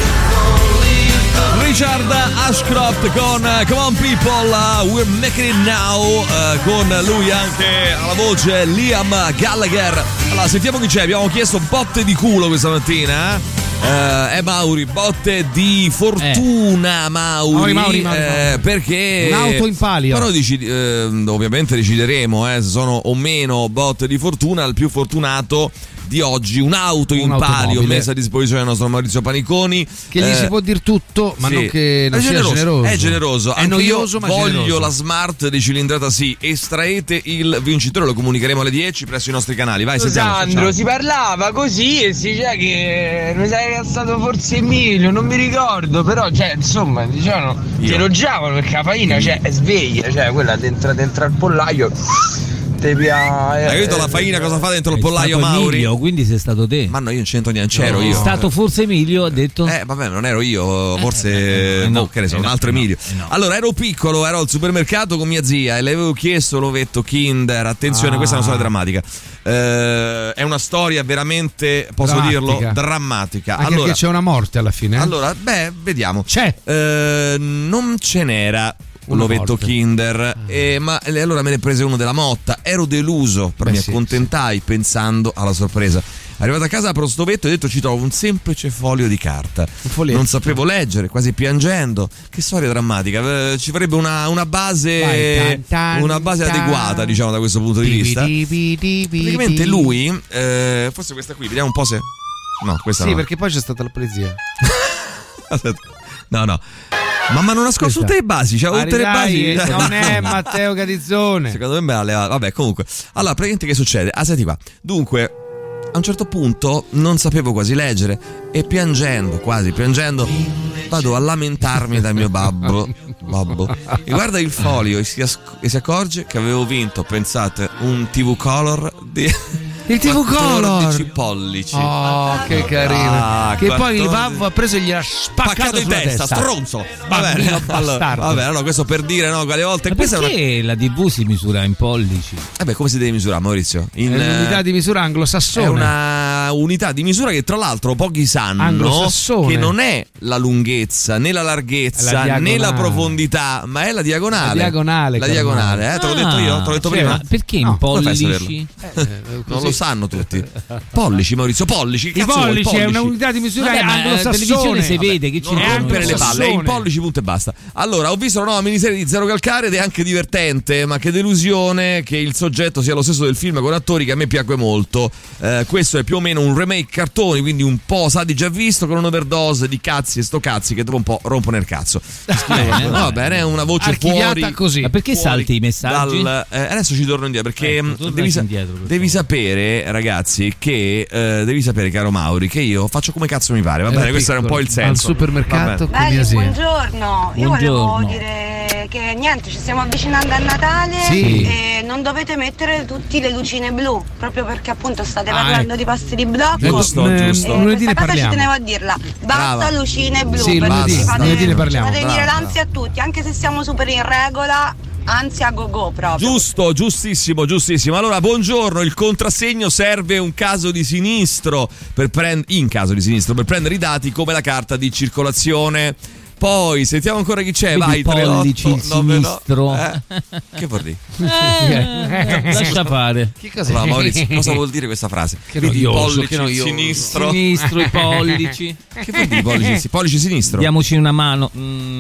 Richard Ashcroft con uh, Come On People, uh, We're Making It Now, uh, con lui anche alla voce Liam Gallagher. Allora, sentiamo chi c'è, abbiamo chiesto botte di culo questa mattina, eh? Uh, eh Mauri, botte di fortuna, eh. Mauri, Mauri, Mauri, Mauri, eh, Mauri. perché Un'auto in palio. però dici, eh, ovviamente decideremo eh, se sono o meno botte di fortuna. Il più fortunato di oggi, un'auto in Un'automobile. palio messa a disposizione del nostro Maurizio Paniconi, Che gli Eh, si può dire tutto, ma sì. non che non è sia generoso, generoso. È generoso. È Anche noioso, io ma voglio generoso. la Smart di cilindrata sì. Estraete il vincitore, lo comunicheremo alle dieci presso i nostri canali. Vai, sentiamo. Sandro, si parlava così e si diceva che mi sai che è stato forse Emilio, non mi ricordo, però cioè insomma dicevano, Io. ti elogiavano perché la faina cioè, è sveglia, cioè quella dentro, dentro al pollaio te piace. Hai capito la faina cosa fa dentro il È pollaio stato Mauri? Emilio, quindi sei stato te. Ma no, io non c'entro niente, c'ero No. io. È stato forse Emilio, ha detto? Eh, vabbè, non ero io, forse, eh, no, boh, che ne so, eh, un no, altro no, Emilio. eh, no. Allora, ero piccolo, ero al supermercato con mia zia e le avevo chiesto l'ovetto Kinder. Attenzione, Ah. questa è una storia drammatica. Eh, è una storia veramente, posso Drammatica. dirlo, drammatica. Anche allora, perché c'è una morte alla fine. eh? allora, beh, vediamo. C'è. Eh, non ce n'era Una l'ovetto morte. Kinder, eh, ma e allora me ne prese uno della Motta. Ero deluso, però Beh, mi sì, accontentai pensando alla sorpresa. Arrivato a casa apro sto ovetto e ho detto ci trovo un semplice foglio di carta. Un foglietto. Non sapevo leggere, quasi piangendo. Che storia drammatica. Eh, ci vorrebbe una, una base Vai, tan, tan, una base tan. adeguata, diciamo, da questo punto di Divi, vista. divi, divi, Praticamente divi. lui, eh, forse questa qui, vediamo un po' se. No, questa Sì, no. perché poi c'è stata la polizia. Aspetta. No, no. Mamma non nascosto tutte le basi, c'avevo tutte le Aridai, basi. non è Matteo Catizzone. Secondo me me la leva- Vabbè, comunque. Allora, praticamente che succede? Ah, senti qua. Dunque, a un certo punto non sapevo quasi leggere e piangendo, quasi piangendo, vado a lamentarmi dal mio babbo. babbo. E guarda il foglio e si, asc- e si accorge che avevo vinto, pensate, un T V Color di Il T V quattordici Color. pollici. Oh, che carino. Ah, che poi il quattordici. babbo ha preso e gliel'ha spaccato Spaccato in sulla testa, stronzo. Va bene. Bambino Allora, bastardo. vabbè, no, questo per dire, no, quale volte Ma questa è una. perché la tivù si misura in pollici? Vabbè, come si deve misurare, Maurizio? In, È un'unità eh, di misura anglosassone. È una unità di misura che tra l'altro pochi sanno Anglosassone. che non è la lunghezza né la larghezza È la diagonale. né la profondità, ma è la diagonale. La diagonale, La caro diagonale, eh, te l'ho detto io, te l'ho detto cioè, prima. ma perché in No, come fai a pollici? saperlo? Non lo sanno tutti. Pollici, Maurizio, pollici. Che I cazzo vuoi? pollici è una unità di misura Vabbè, ma la anglosassone. televisione si vede che ci Non È rompere le palle, è in anglosassone. pollici, punto e basta. Allora, ho visto la nuova miniserie di Zero Calcare ed è anche divertente, ma che delusione che il soggetto sia lo stesso del film con attori che a me piacque molto. Eh, questo è più o meno un remake cartoni, quindi un po' sa di già visto, con un'overdose di cazzi e sto cazzi che dopo un po' rompono il cazzo. No, va bene, è una voce Archiviata fuori. così. Ma perché fuori salti i messaggi? dal- eh, adesso ci torno indietro perché Ecco, mh, torna devi, sa- indietro, per devi favore. sapere, ragazzi, che eh, devi sapere, caro Mauri, che io faccio come cazzo mi pare. Va Era bene, questo era un po' il piccolo, senso. Al supermercato Va con mia Belli, zia. buongiorno. Io Buongiorno. volevo dire che niente, ci stiamo avvicinando a Natale Sì. e non dovete mettere tutte le lucine blu, proprio perché appunto state Ah, parlando ecco. di pasti di blocco. Giusto, Eh, giusto. E lunedì questa ne cosa ci parliamo. tenevo a dirla. Basta Brava. lucine blu, Sì, perché lunedì- ci fate, lunedì ne parliamo. fate venire Brava. l'ansia a tutti, anche se siamo super in regola, ansia a go go proprio. Giusto, giustissimo, giustissimo. Allora, buongiorno, il contrassegno serve un caso di sinistro per prend- in caso di sinistro per prendere i dati come la carta di circolazione. Poi sentiamo ancora chi c'è. Quindi Vai, pollici, il trentotto, nove, no. sinistro. Eh? Che vuol dire? Eh, lascia fare. Che cosa Allora, Maurizio, cosa vuol dire questa frase? Che Quindi noioso, pollici, che noioso. sinistro. Sinistro, i pollici. Che vuol dire pollici? Pollici sinistro. Diamoci una mano.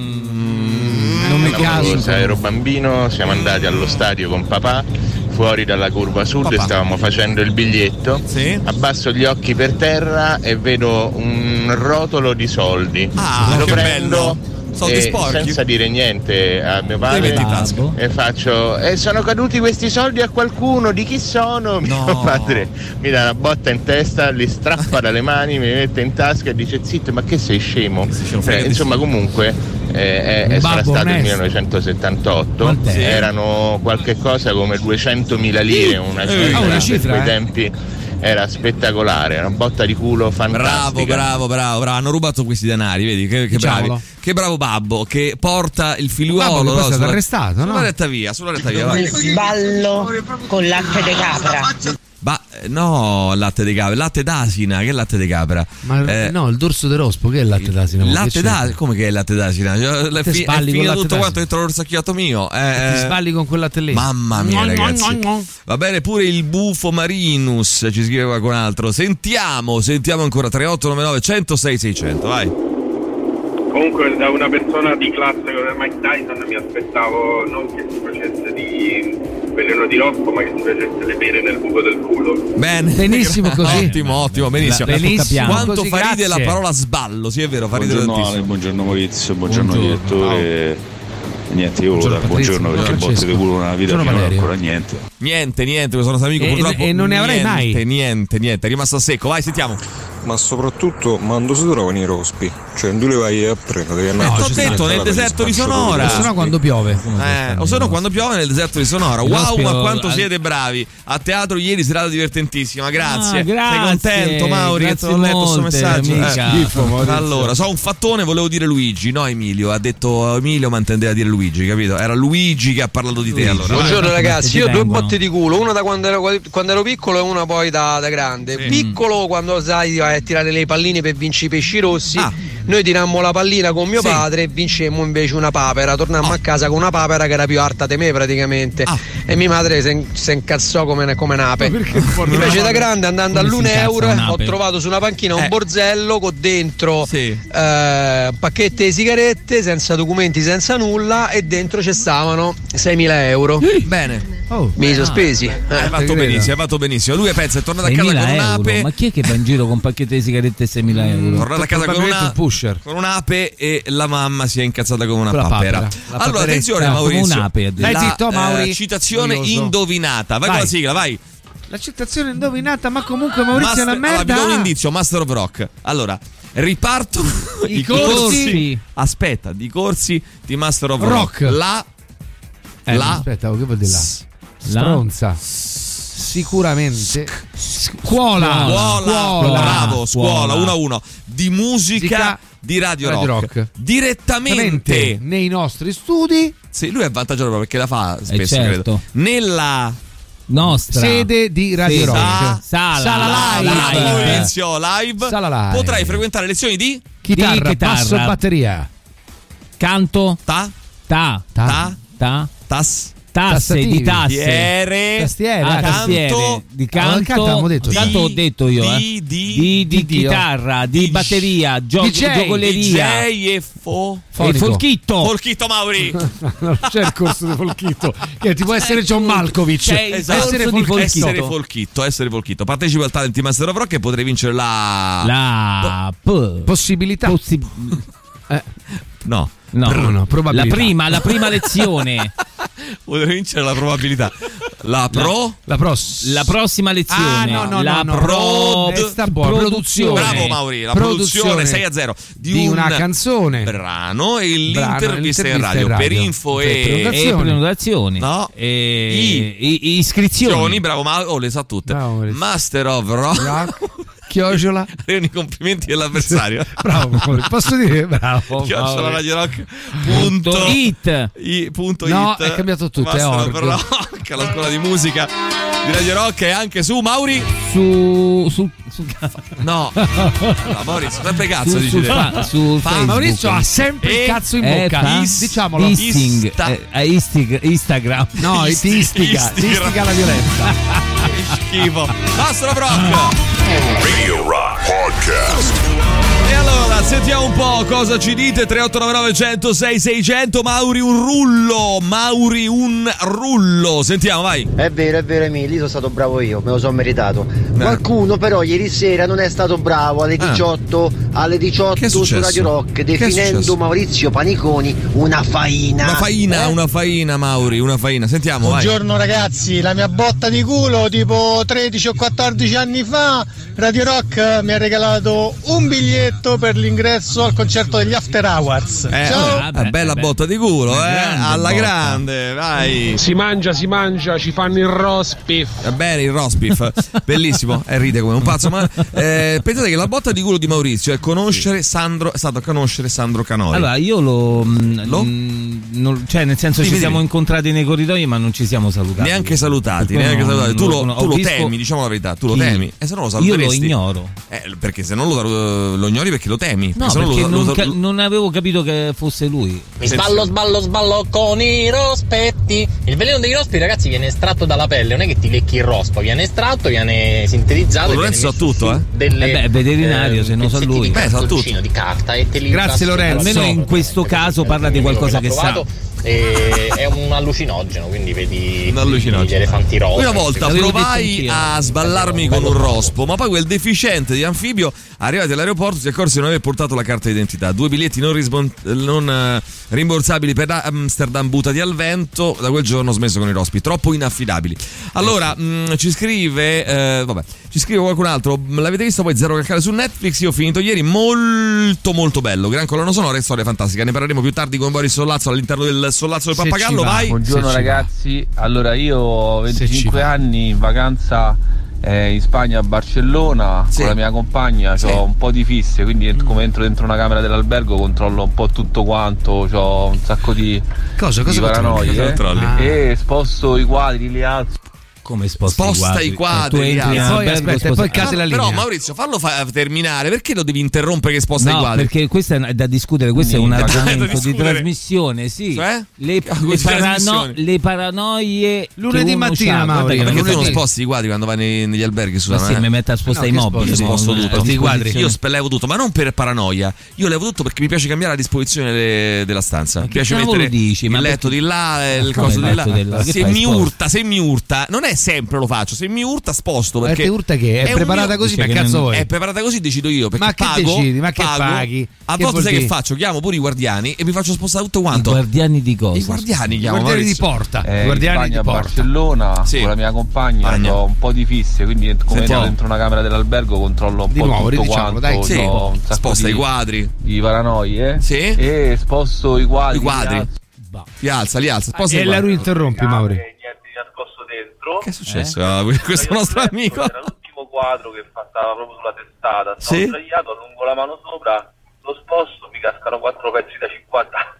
Mm, non mi Una caso. cosa, ero bambino, siamo andati allo stadio con papà, fuori dalla curva sud Papà. e stavamo facendo il biglietto. Sì. Abbasso gli occhi per terra e vedo un rotolo di soldi. Ah, Lo che prendo bello. Soldi e sporchi. senza dire niente a mio Li metti in padre tasca. e faccio e sono caduti questi soldi a qualcuno, di chi sono? No. Mio padre mi dà una botta in testa, li strappa dalle mani, mi mette in tasca e dice zitto, ma che sei scemo? scemo, Eh, fregati. insomma comunque eh, è, è sarà babbo stato il onesto. millenovecentosettantotto. Quant'è? Sì. Erano qualche cosa come duecentomila lire, una Eh, cifra, ah, una per cifra, quei eh. tempi era spettacolare, una botta di culo fantastica. Bravo, bravo, bravo, bravo. Hanno rubato questi denari, vedi? Che, che bravi. Diciamolo. Che bravo babbo che porta il figliuolo. Babbo che poi è stato sulla- arrestato, no? Sulla retta via, sulla retta via. Vai. Sballo con latte di capra. Ma eh, no, latte di capra, latte d'asina, che è latte di capra? Ma Eh, no, il dorso de rospo, che è il latte d'asina? Il Che latte c'è? d'asina, come che è il latte d'asina? Cioè, è Te fi- è sballi con finito latte tutto d'asina. quanto dentro l'orsacchiato mio. Eh, Ti sballi con quel latte lì. Mamma mia, Gnon, ragazzi. gnon, gnon. Va bene pure il bufo Marinus, ci scrive qualcun altro. Sentiamo, sentiamo ancora tre otto nove nove uno zero sei sei zero zero, vai. Comunque da una persona di classe come Mike Tyson mi aspettavo non che si facesse di veleno di Rocco, ma che si facesse le pere nel buco del culo. Bene. Benissimo così. Ottimo, ottimo, benissimo. La- la Benissimo. capiamo. Quanto Così, fa ride la grazie. parola sballo, sì è vero, fa ridere Buongiorno Ale, tantissimo. buongiorno Maurizio, buongiorno, Buongiorno. direttore. E niente, io volevo Buongiorno, dare buongiorno Patrizio. perché botte di culo nella vita Buongiorno, finora Valerio. ancora niente. Niente, niente, questo nostro amico E- purtroppo e non ne avrai niente, mai. Niente, niente, è rimasto a secco. Vai, sentiamo. ma soprattutto mando si trovano i rospi, cioè tu li vai a prendere, devi andare Eh, a t'ho detto nel deserto di Sonora. O se no quando piove. Eh, o se no quando piove nel deserto di Sonora. Il Wow, Rospio- ma quanto al- siete bravi. A teatro ieri serata divertentissima, grazie. Ah, grazie. Sei contento, Mauri? Che Grazie ti ho letto questo molte, messaggio. mica. Eh, schifo, Maurizio. Allora, so un fattone, volevo dire Luigi, no Emilio. Ha detto Emilio, ma intendeva dire Luigi, capito? Era Luigi che ha parlato di te. Luigi. Allora, Buongiorno vai. ragazzi, io ho due vengono? botte di culo, una da quando ero, quando ero piccolo e una poi da, da grande. Sì. Piccolo quando sai vai a tirare le palline per vincere i pesci rossi, Ah. noi tirammo la pallina con mio Sì. padre e vincemmo invece una papera. Tornammo Ah. a casa con una papera che era più alta di me praticamente Ah. e mia madre si si incazzò come, come nape. Perché porca- Invece da grande andando Come si all'un incazza euro una nape? ho trovato su una panchina un Eh. borzello con dentro Sì. eh, pacchette di sigarette senza documenti, senza nulla e dentro ci stavano seimila euro. Bene. Oh. Mi sono spesi. Hai Eh. fatto credo. benissimo, hai fatto benissimo. Lui pensa, è tornato a casa con seimila euro. un'ape. Ma chi è che va in giro con pacchetti di sigarette e seimila euro? Tornato a casa con, Probabilmente una, un pusher. con un'ape e la mamma si è incazzata come una Con la papera. papera. La Allora, paperetta. attenzione, Come Maurizio. un'ape, ha detto. Dai, La, zitto, Mauri. eh, citazione Noioso. indovinata. Vai, Vai. con la sigla, vai. La citazione indovinata, ma comunque Maurizio è una Master- allora, merda. vi do un indizio, Master of Rock. Allora, riparto I corsi. Aspetta, di corsi di Master of Rock. Rock. La Eh, la aspetta, che vuol dire là? S- La- Stronza. Sicuramente. Scuola. Scuola, Scuola. bravo, scuola, Scuola. uno a uno di musica Musica di Radio, Radio Rock. Rock. Direttamente. Direttamente nei nostri studi, Sì, lui è avvantaggiato proprio perché la fa spesso, certo. credo. Nella Nostra sede di Radio Sì, Rock. sa- Sala, Sala live. Bravo, live. Maurizio, live. Sala live. Potrai frequentare lezioni di Chitarra, Di chitarra. basso, batteria. Canto, ta, ta, Ta- ta, ta, tas, tasse, Tassativi. di tasse. tiere, Tastiere, Ah, eh, tastiere, canto, di Ah, canto, canto avevamo detto. canto ho detto io, di, eh. di, di, di di Dio. chitarra, di, Di- batteria, gioco, D J, giocoleria, D J e fo e Fonico. folchitto. Folchito Mauri. Non c'è il corso di Folchitto, che ti può essere John Malkovich. C'è il Esatto. corso Essere di Folchitto. Essere folchitto, essere folchitto. Partecipa al Talent Master of Rock e potrai vincere la La p- Possibilità. possi- Eh, no, no, no, no, probabilità. la prima, la prima lezione, potrai vincere la probabilità. La pro la prossima. la prossima lezione, Ah, no, no, la no, no. pro- Eh, sta buono. produzione. Bravo Mauri, la produzione, Produzione sei a zero di, di un una canzone. brano e Brano, l'intervista in l'intervista radio. in radio. Per info Per e prenotazioni. e prenotazioni, No. e, I- i- iscrizioni. istruzioni, bravo Mauri, oh, le sa tutte. Bravo, Maurizio. Master of Rock. Rock, chiocciola. Arrivano i complimenti dell'avversario. Bravo, Maurizio. Posso dire bravo? Chiocciola Mauri. Radio Rock. Punto Punto it. I, punto No, it. è cambiato tutto, è Master of org. Rock, la scuola di musica di Radio Rock e anche su Mauri. Su, su, su, No, no Maurizio, sempre cazzo su, dici su, te. fa- su Fa- Facebook. Maurizio ha sempre E- il cazzo in Eh, bocca. fa- Is- Diciamolo. Isting, Ista- eh, eh, istig- Instagram. No, ti Isti- istiga, ti istiga. istiga la violenza. Che schifo. Master of Rock. Radio Rock Podcast. E allora, sentiamo un po' cosa ci dite. tre otto nove nove uno zero sei sei zero zero. Mauri un rullo. Mauri un rullo. Sentiamo, vai. È vero, è vero Emilio, sono stato bravo io, me lo sono meritato. Qualcuno però ieri sera non è stato bravo alle diciotto, alle Che è diciotto su successo? Radio Rock, Che è definendo successo? Maurizio Paniconi una faina. Una faina, Eh? una faina, Mauri, una faina. Sentiamo, vai. Buongiorno ragazzi, la mia botta di culo tipo tredici o quattordici anni fa, Radio Rock mi ha regalato un biglietto per l'ingresso al concerto degli After Hours. Eh, Ciao! vabbè, eh, bella botta di culo, eh. grande Alla botta. grande, vai. Si mangia, si mangia, ci fanno il roast beef. Va bene, il roast beef, bellissimo, e ride come un pazzo. Ma eh, pensate che la botta di culo di Maurizio è conoscere Sandro, è stato a conoscere Sandro Canoli. Allora, io lo. mh, Lo? mh, non- cioè, nel senso, Dimmi, ci siamo dimmi. incontrati nei corridoi, ma non ci siamo salutati. Neanche salutati, Per cui neanche non- salutati. Tu non lo, lo tu lo capisco. temi, diciamo la verità, tu lo Chi? temi. E se no lo Io saluteresti. lo ignoro. Eh, perché se non lo, lo ignori perché lo temi. No, se no perché lo, non, lo- ca- non avevo capito che fosse lui. Mi sballo, sballo, sballo con i rospetti. Il veleno dei rospi, ragazzi, viene estratto dalla pelle. Non è che ti lecchi il rospo, viene estratto, viene sintetizzato. Lorenzo e sa viene tutto, messo eh? su Delle, Eh beh, è veterinario, se non sa pezzetti lui. di Beh, sa cartoncino, di carta e te li Grazie, impasti Lorenzo. sulla Almeno in questo caso parla di qualcosa che sa. provato. e è un allucinogeno, quindi vedi un allucinogeno. gli elefanti rosa. Una volta provai a sballarmi con un rospo, ma poi quel deficiente di anfibio, arrivati all'aeroporto, si accorse di non aver portato la carta d'identità. Due biglietti non, risbon- non uh, rimborsabili per Amsterdam buttati al vento. Da quel giorno ho smesso con i rospi, troppo inaffidabili. Allora, mh, ci scrive eh, vabbè, ci scrive qualcun altro. L'avete visto poi Zero Calcare su Netflix? Io ho finito ieri, molto molto bello, gran colonna sonora e storia fantastica. Ne parleremo più tardi con Boris Sollazzo all'interno del Sollazzo del Pappagallo. Vai. Buongiorno ragazzi, allora io ho venticinque anni, in vacanza eh, in Spagna a Barcellona, sì, con la mia compagna, sì, ho un po' di fisse, quindi mm. come entro dentro una camera dell'albergo controllo un po' tutto quanto, ho un sacco di, cosa, cosa di paranoie ah. e sposto i quadri, li alzo. Come sposta, sposta i quadri, i quadri e poi aspetta, e poi cade la linea. Però Maurizio, fallo fa- terminare, perché lo devi interrompere che sposta no, i quadri? Perché questo è da discutere, questo è un argomento di trasmissione, sì. Cioè? Le, le, parano- le paranoie lunedì mattina, Maurizio, perché tu non sposti i quadri quando vai nei, negli alberghi, ma sì, mi metto a spostare no, i mobili, io sposto tutto, i quadri. Io levo tutto, ma non per paranoia. Io levo tutto perché mi piace cambiare la disposizione de- della stanza. Mi piace mettere dici, il ma letto di là, il coso di là. Se mi urta, se mi urta, non è sempre lo faccio. Se mi urta sposto, perché te urta che è, è preparata così, ma cazzo vuoi? È preparata così, decido io, perché ma che pago, decidi? Ma che pago, paghi? A che volte sai che faccio? Chiamo pure i guardiani e mi faccio spostare tutto quanto. I guardiani di cosa? I guardiani chiamo, I guardiani di porta. Eh, I guardiani di porta. Barcellona, sì, con la mia compagna, Agna. Ho un po' di fisse, quindi come entro dentro una camera dell'albergo controllo un di po' nuovo, tutto ridiciamo, quanto, dai, sì, ho un sposta di, i quadri, di paranoie, sì, e sposto i quadri. I quadri. Li alza, li alza, sposta e i quadri. la lui interrompi, Mauri. Che è successo a eh, questo nostro amico? Era l'ultimo quadro che stava proprio sulla testata, stavo sì, sdraiato, allungo la mano sopra, lo sposto, mi cascano quattro pezzi da cinquanta.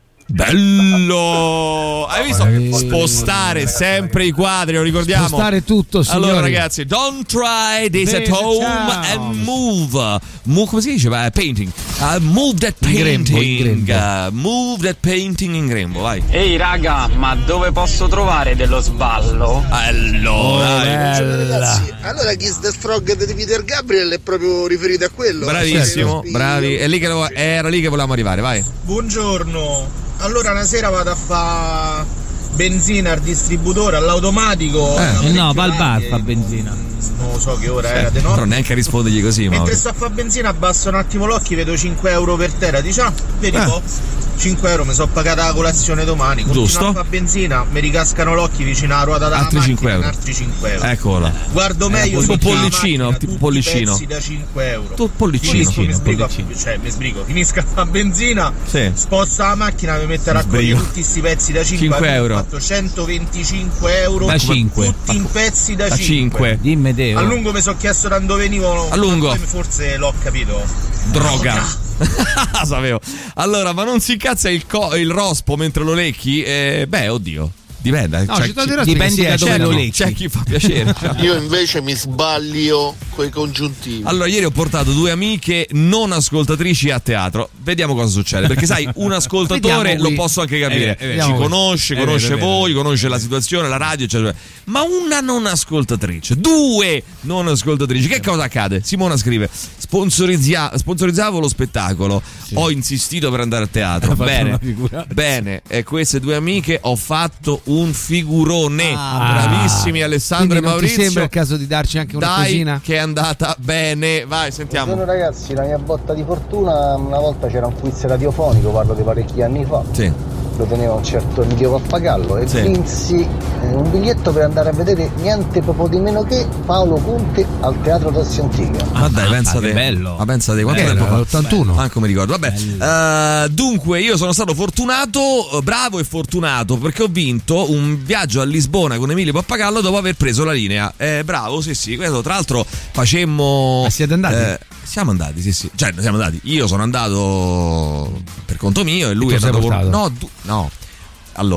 Bello! Hai visto? Spostare sempre i quadri, lo ricordiamo. Spostare tutto, signori. Allora ragazzi, don't try this at home and move. Move, come si dice? Uh, painting. Uh, move that painting. Uh, move that painting in grembo, vai. Ehi raga, ma dove posso trovare dello sballo? Allora, oh, ragazzi, allora Kiss the Frog di Peter Gabriel è proprio riferito a quello. Bravissimo, bravi. È lì che lo, era lì che volevamo arrivare, vai. Buongiorno. Allora una sera vado a fare benzina al distributore, all'automatico. Eh, no, va al bar fa benzina. Non lo so che ora eh, era di notte. Però neanche rispondergli così, mentre sto a fare benzina abbasso un attimo l'occhio, vedo cinque euro per terra. Dici, ah, vedi un eh. po', cinque euro, mi sono pagata la colazione domani. Continuo giusto, a fare benzina, mi ricascano l'occhio vicino alla ruota della altri macchina, cinque euro. altri cinque euro. Eccola. Guardo meglio, eh, tipo pollicino, macchina, tipo pollicino. Pezzi da cinque euro. Tu pollicino, Finisco, mi sbrigo, pollicino. cioè mi sbrigo, finisco a fare benzina, sì, sposto la macchina, mi metto a raccogliere tutti questi pezzi da cinque euro. Ho fatto centoventicinque euro da cinque, tutti in pezzi da, da cinque. cinque. Dimmi Deo. A lungo mi sono chiesto da dove venivano. A lungo. Forse l'ho capito. Droga. Sapevo. Allora, ma non si incazza il, co- il rospo mentre lo lecchi? Eh, beh, oddio. Dipende, no, c'è chi, dipende da dove lo lecchi. C'è chi fa piacere. Io invece mi sbaglio coi congiuntivi. Allora, ieri ho portato due amiche non ascoltatrici a teatro. Vediamo cosa succede. Perché sai, un ascoltatore lo posso anche capire. Eh, eh, Ci conosce, eh, conosce eh, voi, eh, conosce eh, la situazione, la radio, eccetera. Ma una non ascoltatrice, due non ascoltatrici. Che cosa accade? Simona scrive: Sponsorizia- sponsorizzavo lo spettacolo. Sì. Ho insistito per andare a teatro. Bene, bene. E queste due amiche ho fatto un figurone. Ah, bravissimi Alessandro e Maurizio. Ti sembra il caso di darci anche una Dai, cosina? che è andata bene. Vai, sentiamo. Buongiorno ragazzi, la mia botta di fortuna, una volta c'era un quiz radiofonico, parlo di parecchi anni fa. Sì. Lo teneva un certo Emilio Pappagallo e sì, vinsi eh, un biglietto per andare a vedere niente proprio di meno che Paolo Conte al Teatro Tossi Antica. Ma ah, dai, pensa te. Bello. Ma pensa te, quanto tempo fa? ottantuno. Manco mi ricordo. Vabbè. Uh, dunque, io sono stato fortunato, bravo e fortunato, perché ho vinto un viaggio a Lisbona con Emilio Pappagallo dopo aver preso la linea. Eh, bravo, sì, sì. Questo, tra l'altro, facemmo. Ma siete andati? Eh, siamo andati, sì, sì. Cioè, siamo andati. Io sono andato per conto mio e lui e è andato con. No, du... no. Allora.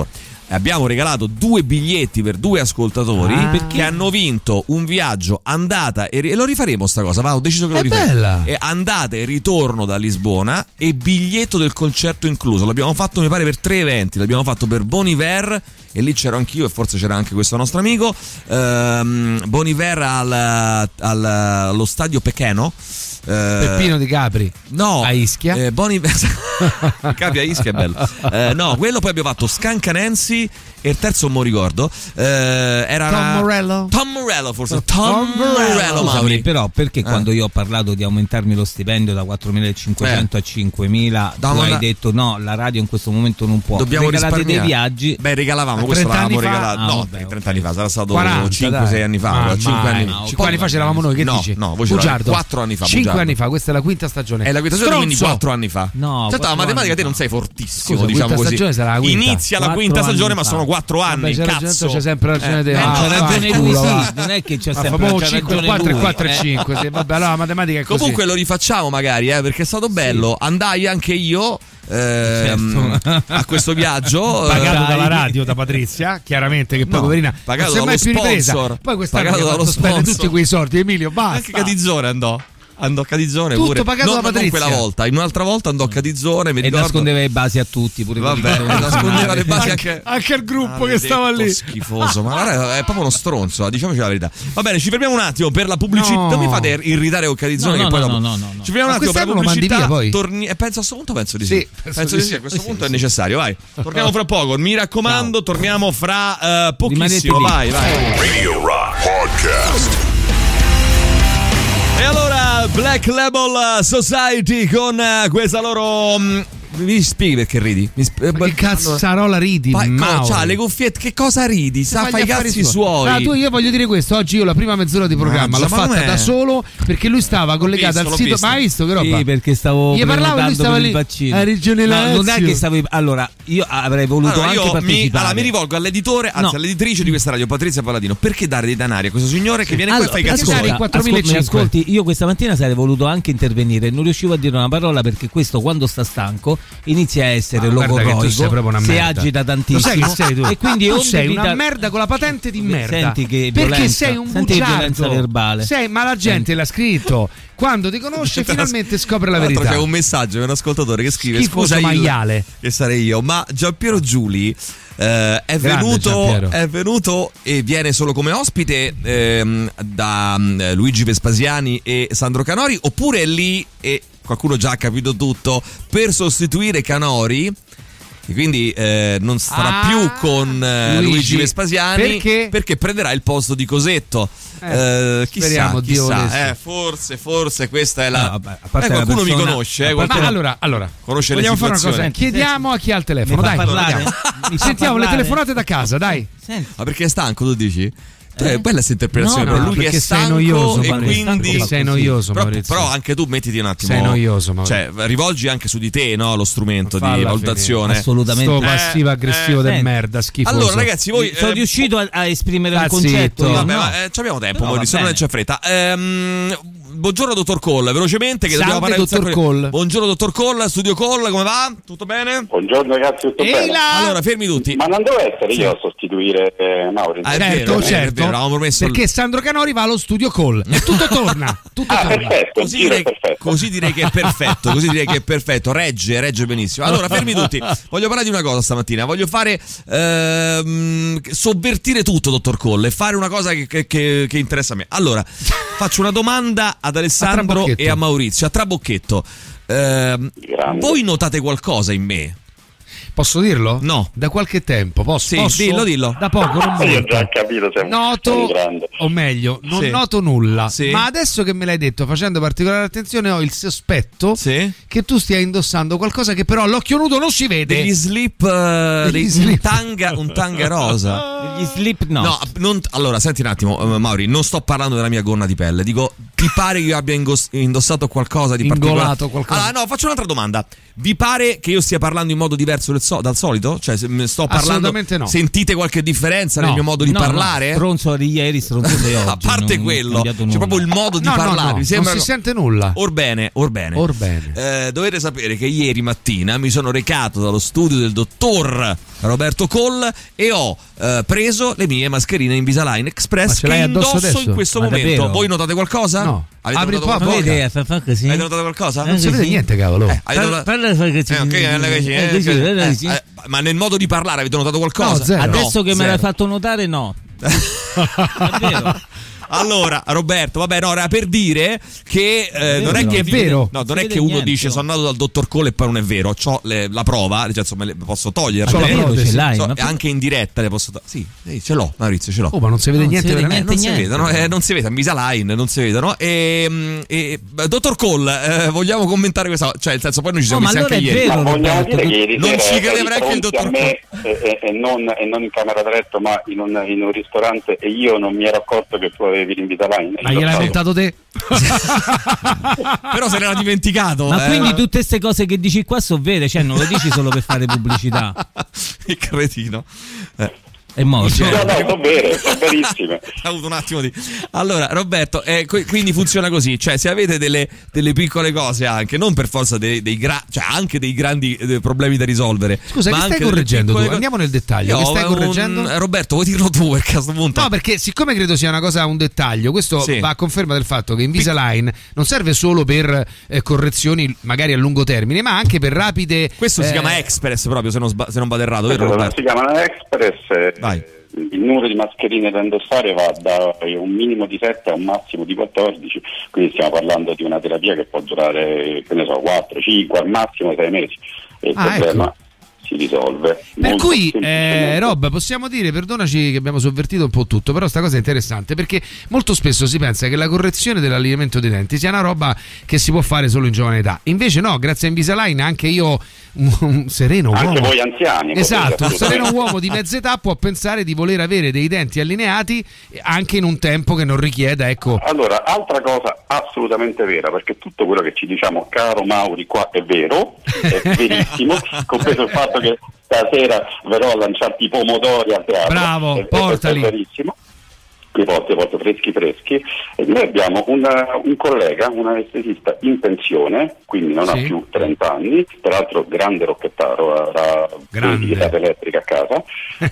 abbiamo regalato due biglietti per due ascoltatori Ah. che hanno vinto un viaggio andata e, ri- e lo rifaremo sta cosa, va, ho deciso che lo È rifaremo. bella. E andata e ritorno da Lisbona e biglietto del concerto incluso. L'abbiamo fatto mi pare per tre eventi, l'abbiamo fatto per Bon Iver e lì c'ero anch'io e forse c'era anche questo nostro amico. Ehm, Bon Iver al, al- allo stadio Pecheno. Eh, Peppino Di Capri. No, a Ischia. Eh, Bon Iver Capi a Ischia è bello. Eh, no, quello poi abbiamo fatto Scancanensi e il terzo non mi ricordo. Eh, era Tom Morello. Tom Morello forse. Tom Tom Morello. Morello, Scusami, Mauri. però perché Eh. quando io ho parlato di aumentarmi lo stipendio da quattromilacinquecento a cinquemila, Da tu una- hai detto no, la radio in questo momento non può. Dobbiamo Regalate dei risparmiare. viaggi. Beh, regalavamo, Ma questo trenta l'avevamo anni fa? regalato. Ah, no, vabbè, trenta anni fa, sarà stato quaranta, cinque sei dai. anni fa. Ma cinque mai. anni. No, cinque cinque anni fa c'eravamo noi, che no, dici? No, voi c'eravate Bugiardo. quattro anni fa. cinque Bugiardo. anni fa, questa è la quinta stagione. È la quinta stagione, quindi Stronzo. quattro anni fa. No, Certo, la quattro matematica anni te fa. non sei fortissimo, Scusa, diciamo quinta così. stagione sarà la quinta. Inizia la Quattro quinta stagione, anni ma fa. sono quattro anni. Vabbè, c'è ragione, Cazzo. c'è sempre ragione Eh, te. eh, Ah, no, c'ha eh, ragione eh, culo, sì, va. non è che c'è Ah, sempre famoso c'ha cinque, ragione quattro e lui, quattro e eh. cinque. Sì, vabbè, allora la matematica è così. Comunque lo rifacciamo magari, eh, perché è stato bello. Andai anche io ehm, a questo viaggio. Pagato eh, dalla radio da Patrizia, chiaramente, che poi No, poverina pagato non si è mai dallo più ripresa. sponsor. Poi quest'anno Pagato mi ha dallo fatto spendere sponsor. tutti quei soldi. Emilio, basta. Anche Catizzone andò. Andò a Catizzone Tutto pure. pagato no, da ma non Patrizia. quella volta. In un'altra volta andò a Catizzone. Mi E ricordo. nascondeva le basi a tutti, pure quelli Vabbè, che dovevano nascondeva suonare. le basi anche. Anche il gruppo che Maledetto stava lì. Schifoso, ma guarda, è proprio uno stronzo, diciamoci la verità. Va bene, ci fermiamo un attimo per la pubblicità. No. Non mi fate irritare con Catizzone. No, che no, poi no, dopo- no, no, no. Ci fermiamo un Ma attimo per la quest'anno lo mandi pubblicità. via, poi? Torni- e penso a questo punto penso di sì. Sì, penso penso di di sì. sì. A questo Sì, punto sì, è necessario. Vai, torniamo fra poco. Mi raccomando, torniamo fra eh, pochissimo. Rimanete lì. Vai, vai. Radio Rock Podcast. E allora Black Label Society con eh, questa loro mh, mi spieghi perché ridi? Mi sp- Ma che cazzarola ridi? Poi, Mauro? c'ha le cuffiette, che cosa ridi? Sa, Fai fai gli i affari cazzi suoi. suoi. Ah, tu, io voglio dire questo: oggi io la prima mezz'ora di programma Mangia, l'ho ma fatta com'è? da solo perché lui stava collegato visto, al l'ho sito. visto. Ma hai visto che roba? Sì, perché stavo Gli parlavo e lui prenotando stava per lì. il vaccino. A Regione No, non è Lazio. che stavo. Allora, io avrei voluto Allora, anche io mi, partecipare. allora, mi rivolgo all'editore, anzi No. all'editrice di questa radio, Patrizia Palladino. Perché dare dei denari a questo signore che viene qua e fa i cazzi ascolta, suoi? ascolta, quattromilacinquecento. ascolti, ascolti, io questa mattina sarei voluto anche intervenire, non riuscivo a dire una parola perché questo quando sta stanco inizia a essere Ma guarda che tu sei logorroico, proprio una si merda. agita Lo tantissimo sai che sei tu? e quindi tu onde sei una vita- merda con la patente di merda. Senti che perché violenza, sei un senti che violenza bugiardo. verbale. Sei, ma la gente l'ha scritto. Quando ti conosce finalmente scopre la Tra l'altro verità. c'è un messaggio di un ascoltatore che scrive: Schifoso scusa, il- maiale. che sarei io, ma Giampiero Giuli eh, è, Grande venuto, Giampiero. è venuto e viene solo come ospite ehm, da mm, Luigi Vespasiani e Sandro Canori, oppure è lì e qualcuno già ha capito tutto per sostituire Canori? E quindi eh, non starà Ah, più con eh, Luigi, Luigi Vespasiani perché? prenderà il posto di Cosetto. Eh, Eh, chissà, speriamo, Dio chissà, volesse. eh, forse, forse questa è la. No, vabbè, a parte eh, la qualcuno persona- mi conosce, eh, a parte- qualcuno Ma allora, allora conosce le vogliamo fare una situazioni. cosa? Chiediamo a chi ha il telefono, Mi dai. fa parlare? andiamo. Mi fa Sentiamo le parlare? telefonate da casa, dai. Senti, Ma perché è stanco, tu dici? È bella questa interpretazione, No, però no, lui che perché è sei stanco noioso, e Maurizio. quindi Perché sei noioso, però, Maurizio. però anche tu mettiti un attimo. Sei noioso, Maurizio. Cioè, rivolgi anche su di te, no, lo strumento di Falla valutazione. assolutamente. Sto passivo aggressivo eh, del senti. merda, schifoso. Allora, ragazzi, voi sono eh, riuscito a, a esprimere Sta un concetto. zitto. io Vabbè, no. ma, eh, ci abbiamo tempo, No, Maurizio, va non c'è bene. fretta. Ehm, buongiorno, dottor Cole, velocemente. Che Salve, dobbiamo parlare un dottor sacco di- Cole. Buongiorno, dottor Cole, studio Cole, come va? Tutto bene? Buongiorno ragazzi, tutto Ehi bene? là! Allora, fermi tutti. Ma non devo essere io a sostituire eh, Mauri? Ah, è Certo, vero, è vero, certo. è vero, avevamo promesso il- Perché Sandro Canori va allo studio Call e tutto torna. Tutto Ah, torna. perfetto, il Così giro direi, è perfetto. così direi che è perfetto, così direi che è perfetto, regge, regge benissimo. Allora, fermi tutti. Voglio parlare di una cosa stamattina. Voglio fare ehm, sovvertire tutto, dottor Colle, e fare una cosa che, che- che- che interessa a me. Allora, faccio una domanda ad Alessandro Trabocchetto. e a Maurizio, a Trabocchetto. Ehm, Grande. voi notate qualcosa in me? Posso dirlo? No. Da qualche tempo. Posso? Sì, Posso? dillo, dillo. Da poco, non Io ho molto. già capito, sei un, sei un Noto, grande. o meglio, non Sì. noto nulla. Sì. Ma adesso che me l'hai detto, facendo particolare attenzione, ho il sospetto Sì. che tu stia indossando qualcosa che però all'occhio nudo non si vede. Degli slip, eh, Degli dei- slip. Un, tanga, un tanga rosa. Gli slip no. No, non- allora senti un attimo, eh, Mauri, non sto parlando della mia gonna di pelle, dico ti pare che io abbia ingos- indossato qualcosa di Ingolato particolare? qualcosa. Allora, no, faccio un'altra domanda. Vi pare che io stia parlando in modo diverso del so- dal solito? Cioè, se sto parlando. Assolutamente no. Sentite qualche differenza No, nel mio modo di no, parlare? No, stronzo di ieri, stronzo di oggi. A parte non- quello, non è cambiato c'è nulla. proprio il modo di No, no, parlare. no, Mi sembra non si sente nulla. Orbene, orbene. Orbene. Eh, dovete sapere che ieri mattina mi sono recato dallo studio del dottor Roberto Coll e ho eh, preso le mie mascherine Invisalign Ma Express ce l'hai che addosso indosso adesso? in questo Ma momento. davvero? Voi notate qualcosa? No. Avete Apri notato qua, qualcosa? Vedi, fa, fa così. Avete notato qualcosa? Non si vede niente, cavolo. Eh, avete Parla, notato- parla così. Eh, ok, eh, così, eh, Eh, così, eh, parla eh, così. eh, ma nel modo di parlare avete notato qualcosa? No, zero. Adesso che me zero. l'hai fatto notare, no. Davvero? Allora, Roberto, vabbè, no, era per dire che eh, non è no. che È vero. No, non Si è vede che uno niente. dice sono andato dal dottor Cole e poi non è vero. C'ho le- la prova, cioè, insomma, le posso toglierla. C'ho la Eh, protesi. ce l'hai, so- ma- e anche in diretta le posso to- Sì, sì, ce l'ho, Maurizio, ce l'ho. Oh, ma non si vede Non niente si vede veramente. Eh, non si niente. vedono, eh, non si vede, Invisalign, non si vedono. E, mm, e beh, dottor Cole, eh, vogliamo commentare questa cosa? Cioè, nel senso, poi noi ci siamo Oh, ma messi allora anche è ieri. vero, Ma vogliamo Roberto, dire che che- ieri Non sera ci eri credeva neanche il di fronte dottor a me e, e- e non, e non in camera da letto, ma in un, in un ristorante, e io non mi ero accorto che tu avevi l'Invisalign. Ma gliel'hai montato te? Però se l'era dimenticato. Ma eh. quindi tutte queste cose che dici qua sono vere, cioè non lo dici solo per fare pubblicità. Che cretino. Eh. È morto. No, no, sono vere, sono verissime. Ha avuto un attimo di. Allora, Roberto, eh, qu- quindi funziona così: cioè, se avete delle, delle piccole cose anche, non per forza dei, dei gra- cioè anche dei grandi eh, problemi da risolvere. Scusa, ma che stai anche delle correggendo tu? piccole co- Andiamo nel dettaglio. Che Io, stai un- correggendo? eh, Roberto, vuoi dirlo tu perché a questo punto. No, perché siccome credo sia una cosa, un dettaglio, questo Sì. va a conferma del fatto che Invisalign non serve solo per eh, correzioni magari a lungo termine, ma anche per rapide. Questo si eh, chiama Express proprio, se non, sba- se non vado errato, vero Allora, Roberto? si chiamano Express. eh, Vai. Il numero di mascherine da indossare va da un minimo di sette a un massimo di quattordici, quindi stiamo parlando di una terapia che può durare, che ne so, quattro, cinque, al massimo sei mesi, e il Ah, problema ecco. si risolve. Per molto cui, eh, semplicemente. Rob, possiamo dire, perdonaci che abbiamo sovvertito un po' tutto, però sta cosa è interessante perché molto spesso si pensa che la correzione dell'allineamento dei denti sia una roba che si può fare solo in giovane età. Invece no, grazie a Invisalign anche io, un, un sereno Anche uomo, voi anziani, esatto, un potete, sereno assolutamente. uomo di mezza età può pensare di voler avere dei denti allineati anche in un tempo che non richieda, ecco. Allora, altra cosa assolutamente vera, perché tutto quello che ci diciamo, caro Mauri, qua è vero, è verissimo, compreso il fatto che stasera verrò a lanciarti i pomodori al teatro. Bravo, è, è- portali. È verissimo. Li porto, li porto freschi freschi. E noi abbiamo una- un collega, un anestesista in pensione, quindi non Sì. ha più trenta anni, peraltro grande rocchettaro, avrà Grande. di chitarra elettrica a casa,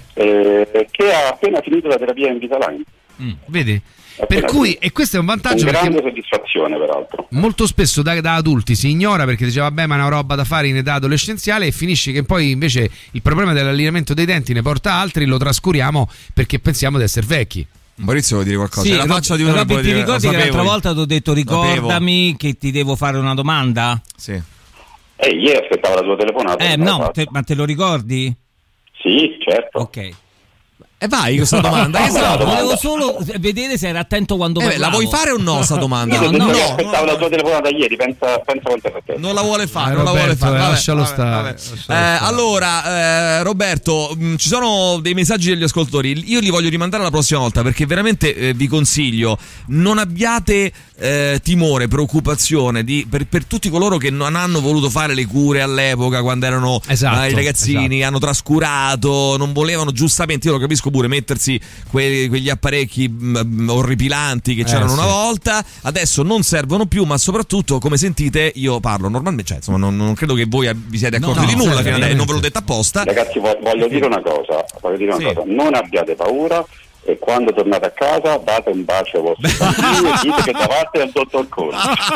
eh, che ha appena finito la terapia Invisalign. Mm, vedi? Per Appena cui, finito. e questo è un Con vantaggio grande perché soddisfazione, peraltro. molto spesso da, da adulti si ignora perché diceva vabbè ma è una roba da fare in età adolescenziale e finisce che poi invece il problema dell'allineamento dei denti ne porta altri, lo trascuriamo perché pensiamo di essere vecchi. Maurizio vuole dire qualcosa. Sì, È la Rob- faccia di uno che Robby, vuole ti dire- ricordi lo che l'altra sapevo io. volta ti ho detto ricordami che ti devo fare una domanda? Sì. Eh, ieri aspettavo la tua telefonata. Eh non l'ho no, fatta. te- ma te lo ricordi? Sì, certo. Ok. E vai questa domanda. Che Bravo, sarà? domanda. Volevo solo vedere se era attento quando Eh, beh, parlavo. la vuoi fare o no sta domanda? Io ti ho detto no, che no, aspettavo la tua telefonata ieri, pensa, pensa quanto è per te. Non la vuole fare, Eh, non la vuole Roberto, fare. eh, Vabbè, lascialo vabbè, stare, vabbè. lascialo Eh, stare. allora, eh, Roberto, mh, ci sono dei messaggi degli ascoltatori. Io li voglio rimandare la prossima volta perché veramente eh, vi consiglio, non abbiate eh, timore, preoccupazione di, per, per tutti coloro che non hanno voluto fare le cure all'epoca quando erano Esatto, eh, i ragazzini, esatto. hanno trascurato, non volevano giustamente, io lo capisco pure, mettersi que- quegli apparecchi mh, orripilanti che Eh, c'erano sì. una volta, adesso non servono più, ma soprattutto come sentite io parlo normalmente, cioè insomma non, non credo che voi vi siete accorti No, di no, nulla certo, fino adesso, non ve l'ho ovviamente. detto apposta. Ragazzi, vo- voglio dire una cosa, voglio dire una Sì. cosa, non abbiate paura e quando tornate a casa date un bacio ai vostri bambini e dite che da parte del dottor Cole.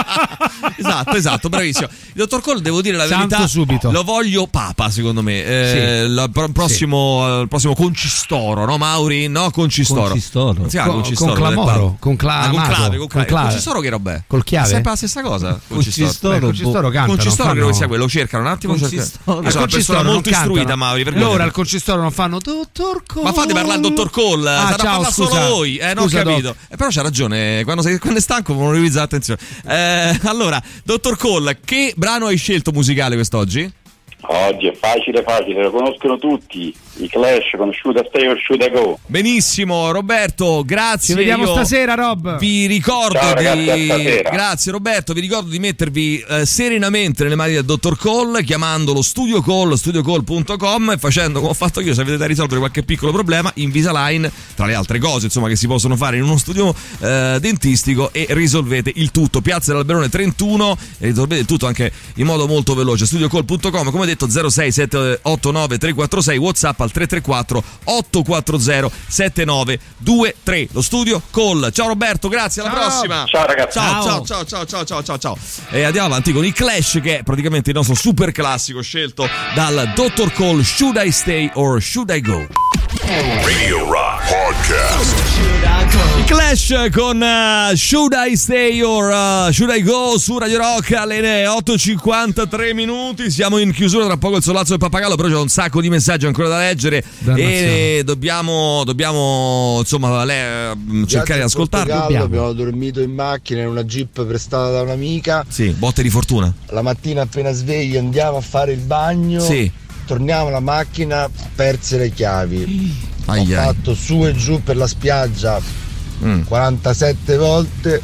Esatto, esatto, bravissimo. Il dottor Cole, devo dire la Santo verità, subito. lo voglio papa, secondo me. Eh, Sì. il pro- prossimo, il prossimo concistoro, no Mauri? No, concistoro. Concistoro. Non si chiama Con- concistoro, con clamoro, detto- con cla- Ah, con amato, clave, con clave. con clave. Concistoro che roba è? Col chiave? Sempre la stessa cosa. Concistoro, Beh, Concistoro cantano, Concistoro credo che fanno- sia quello, cercano un attimo. Concistoro. cercano- Al Io sono una persona non molto cantano. istruita, Mauri. vergognati. Loro al concistoro non fanno dottor Cole. Ma fate parlare al dottor Cole, Ah, state a ciao, parlare scusa. solo voi. Eh, non ho Scusa, capito. Doc. Eh, però c'ha ragione, quando, sei, quando è stanco non riviza l'attenzione. Eh, allora, dottor Cole, che brano hai scelto musicale quest'oggi? Oggi è facile facile, lo conoscono tutti. i Clash con Should I Stay or Should I Go. Benissimo Roberto, grazie. Ci vediamo Io stasera, Rob. Vi ricordo Ciao, di ragazzi, a stasera. Grazie Roberto, vi ricordo di mettervi eh, serenamente nelle mani del dottor Call chiamando lo Studio Call, studio call punto com, e facendo come ho fatto io, se avete da risolvere qualche piccolo problema, Invisalign, tra le altre cose insomma che si possono fare in uno studio eh, dentistico, e risolvete il tutto. Piazza dell'Alberone trentuno, e risolvete il tutto anche in modo molto veloce. studio call punto com, come detto, zero sei sette otto nove tre quattro sei, WhatsApp al tre tre quattro otto quattro zero sette nove due tre. Lo Studio Call. Ciao Roberto, grazie, alla Ciao. prossima. Ciao ragazzi. Ciao, ciao, ciao, ciao, ciao, ciao, ciao, ciao. E andiamo avanti con i Clash, che è praticamente il nostro super classico scelto dal dottor Call, Should I Stay or Should I Go? Radio Rock Podcast. I Clash con uh, Should I Stay or uh, Should I Go su Radio Rock alle otto e cinquantatré minuti. Siamo in chiusura, tra poco il solazzo del pappagallo, però c'è un sacco di messaggi ancora da leggere. Dannazione. E dobbiamo dobbiamo insomma le, cercare di ascoltarli. Abbiamo. abbiamo dormito in macchina in una Jeep prestata da un'amica. Sì, botte di fortuna. La mattina appena svegli andiamo a fare il bagno. Sì. Torniamo alla macchina, perse le chiavi. Ai Ho ai. fatto su e giù per la spiaggia Mm. quarantasette volte.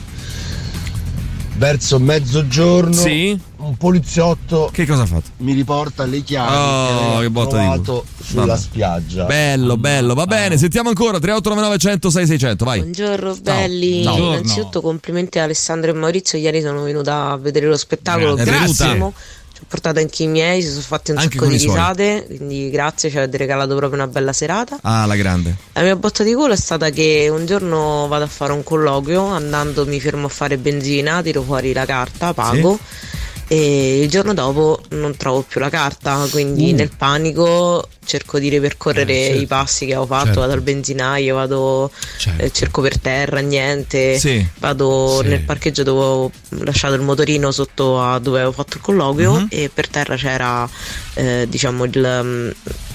Verso mezzogiorno, Sì. un poliziotto Che cosa ha fatto? mi riporta le chiavi Oh, che aveva che botta di trovato sulla Vabbè. spiaggia. Bello, bello, va bene, sentiamo ancora tre otto nove nove zero zero sei sei zero zero, vai. Buongiorno belli, Ciao. Ciao. innanzitutto complimenti a Alessandro e Maurizio, ieri sono venuta a vedere lo spettacolo, Grazie. bellissimo. Ci ho portato anche i miei, si sono fatti un Anche sacco con di i suoi. risate, quindi grazie, ci avete regalato proprio una bella serata. Ah, la grande. La mia botta di culo è stata che un giorno vado a fare un colloquio, andando mi fermo a fare benzina, tiro fuori la carta, pago. E il giorno dopo non trovo più la carta, quindi Uh. nel panico cerco di ripercorrere Eh, certo. i passi che ho fatto, Certo. vado al benzinaio, vado Certo. eh, cerco per terra, niente, Sì. vado Sì. nel parcheggio dove ho lasciato il motorino sotto a dove avevo fatto il colloquio, Mhm. e per terra c'era eh, diciamo il, mm,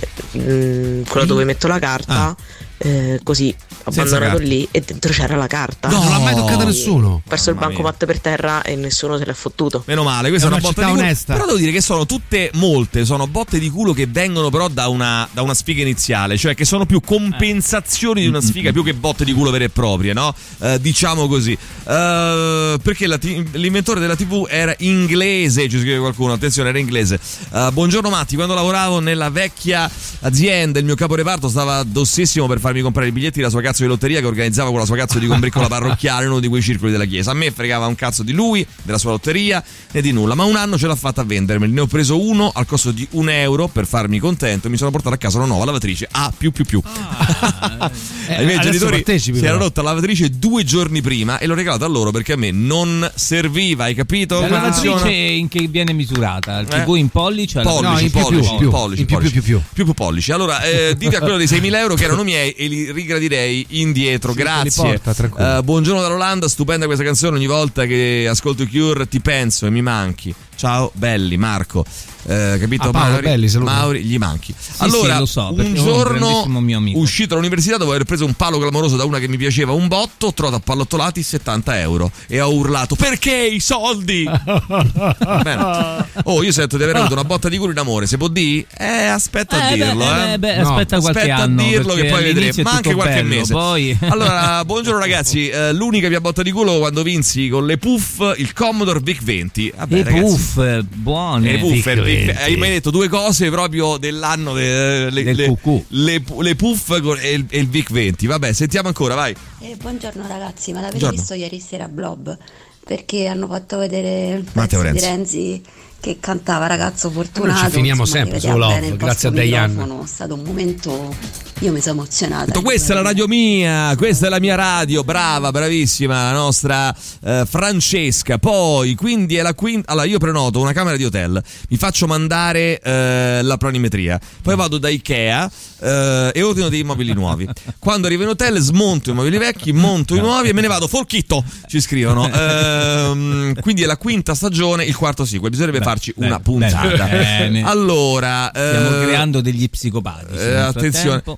mm, quello dove metto la carta. Ah. Eh, così Senza abbandonato carta. lì, e dentro c'era la carta. No, non l'ha mai toccata nessuno. Ho perso il Mamma bancomat per terra e nessuno se l'è fottuto. Meno male, questa è, È una, una botta città di culo. onesta. Però devo dire che sono tutte, molte, sono botte di culo che vengono però da una, da una sfiga iniziale, cioè che sono più compensazioni di una sfiga più che botte di culo vere e proprie, no? Eh, diciamo così. Eh, perché la ti- l'inventore della tivù era inglese, ci scrive qualcuno, attenzione, era inglese. Eh, buongiorno Matti, quando lavoravo nella vecchia azienda il mio caporeparto stava addossissimo per farmi comprare i biglietti della sua cazzo di lotteria che organizzava con la sua cazzo di combriccola parrocchiale in uno di quei circoli della chiesa. A me fregava un cazzo di lui, della sua lotteria e di nulla, ma un anno ce l'ha fatta a vendermeli. Ne ho preso uno al costo di un euro per farmi contento e mi sono portato a casa una nuova lavatrice A più più più. Eh, I miei adesso genitori partecipi, si era però. rotta la lavatrice due giorni prima e l'ho regalata a loro perché a me non serviva, hai capito? La Come lavatrice funziona? in che viene misurata? Il Eh? tivù in pollice? alla- Pollici, No, in più, pollici, più, più. pollici, In più, pollici. più, più, più. più, più pollici. Allora, eh, dite a quello dei seimila euro che erano miei e li rigradirei indietro. Sì, te li Grazie. porta, tranquillo. Eh, buongiorno dall'Olanda, stupenda questa canzone. Ogni volta che ascolto i Cure ti penso e mi manchi. Ciao belli, Marco. Eh, capito? Ah, Paolo Mauri, Belli, saluto. Mauri, gli manchi. allora, sì, lo so, perché un è un giorno grandissimo mio amico. uscito dall'università dopo aver preso un palo clamoroso da una che mi piaceva un botto, ho trovato appallottolati settanta euro e ho urlato: perché i soldi? Bene. Oh, io sento di aver avuto una botta di culo in amore, se può dire? Eh, aspetta a Eh, beh, dirlo, eh. eh, beh, No, aspetta qualche aspetta anno, a dirlo che perché poi all'inizio vedremo, è ma anche tutto qualche bello, mese. poi- Allora, buongiorno ragazzi, eh, l'unica mia botta di culo quando vinsi con le puff il Commodore VIC venti. Vabbè, E ragazzi. puff, buone. E puff, Vic Vic- venti. hai mai detto due cose proprio dell'anno de- le, Del le, cucù. le, le puff con- e il, e il VIC venti. Vabbè, sentiamo ancora, vai. Eh, buongiorno ragazzi, ma l'avete Buongiorno. visto ieri sera a Blob? Perché hanno fatto vedere il Matteo pezzo di Renzi. Renzi che cantava Ragazzo Fortunato. Noi ci finiamo insomma, sempre li su vedeva Love, bene il grazie a vostro Diane. microfono. È stato un momento, io mi sono emozionata. Detto, questa è la radio mia, questa è la mia radio, brava, bravissima, la nostra eh, Francesca. Poi, quindi è la quinta. Allora, io prenoto una camera di hotel, mi faccio mandare eh, la planimetria, poi vado da Ikea eh, e ordino dei mobili nuovi. Quando arrivo in hotel, smonto i mobili vecchi, monto i nuovi e me ne vado folchitto. Ci scrivono. Ehm, quindi è la quinta stagione, il quarto sequel. Bisognerebbe Beh, farci bene, una puntata. bene. Allora, Stiamo eh, creando degli psicopatici. eh, nel attenzione, frattempo.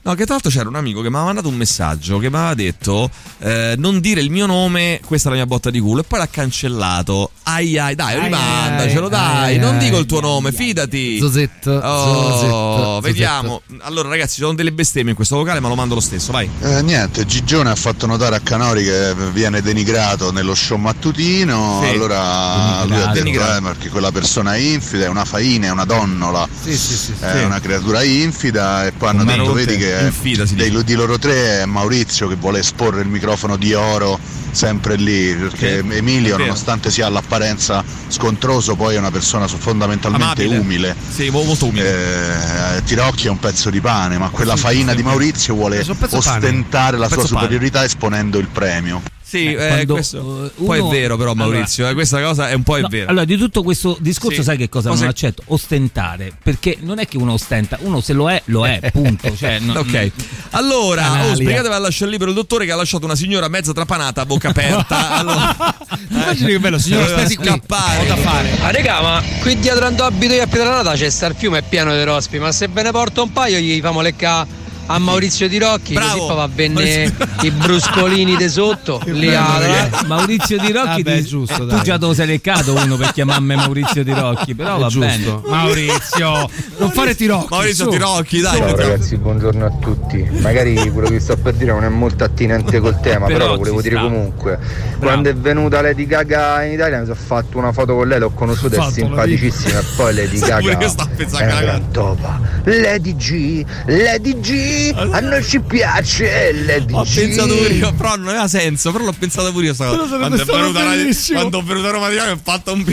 No, che tra l'altro c'era un amico che mi aveva mandato un messaggio che mi aveva detto eh, non dire il mio nome, questa è la mia botta di culo, e poi l'ha cancellato. Ai ai, dai, rimandacelo, dai, ai, non ai, dico ai, il tuo ai, nome, ai, fidati. Zozetto, oh, Zozetto, vediamo. Allora ragazzi, ci sono delle bestemmie in questo vocale, ma lo mando lo stesso, vai. Eh, niente, Gigione ha fatto notare a Canori che viene denigrato nello show mattutino, sì. Allora lui ha detto eh, perché quella persona è infida, è una faina, è una donnola, sì, sì, sì, è sì. una creatura infida, e poi hanno detto vedi che infida, dei, di loro tre è Maurizio che vuole esporre il microfono di oro sempre lì, perché sì, Emilio nonostante sia all'apparenza scontroso poi è una persona fondamentalmente amabile, umile, sì, molto umile. Eh, Tirocchi è un pezzo di pane, ma quella faina di Maurizio vuole ostentare la sua superiorità esponendo il premio. Sì, eh, quando, questo uh, uno, poi è vero però Maurizio, allora, eh, questa cosa è un po' è no, vero. Allora di tutto questo discorso sì. Sai che cosa, cosa non accetto? Ostentare, perché non è che uno ostenta, uno se lo è, lo è, punto. Cioè, non, ok, allora oh, sbrigatevi a lasciare libero il dottore che ha lasciato una signora mezza trapanata a bocca aperta. Allora, immagini che bello, signora, aspetti qui, ho da fare. Ah regà, ma qui dietro andò abito io a Piedranata c'è sta il fiume, è pieno di rospi, ma se ve ne porto un paio gli famo lecca a Maurizio Di Rocchi, così poi va bene i bruscolini di sotto lì a... Maurizio Di Rocchi, Vabbè, ti... giusto, tu dai. già te lo sei leccato uno per chiamarmi Maurizio Di Rocchi, però è va giusto. bene. Maurizio, non fare Tirocchi. Maurizio Tirocchi, dai. Ciao ragazzi, buongiorno a tutti. Magari quello che sto per dire non è molto attinente col tema, però, però lo volevo dire sta. comunque. Bravo. Quando è venuta Lady Gaga in Italia mi sono fatto una foto con lei, l'ho conosciuta, è simpaticissima, e poi Lady Gaga è una gran topa. Lady G, Lady G, a noi ci piace Lady ho G. pensato pure io, però non aveva senso, però l'ho pensato pure io quando, quando, quando ho venuto a Roma di Roma ho fatto un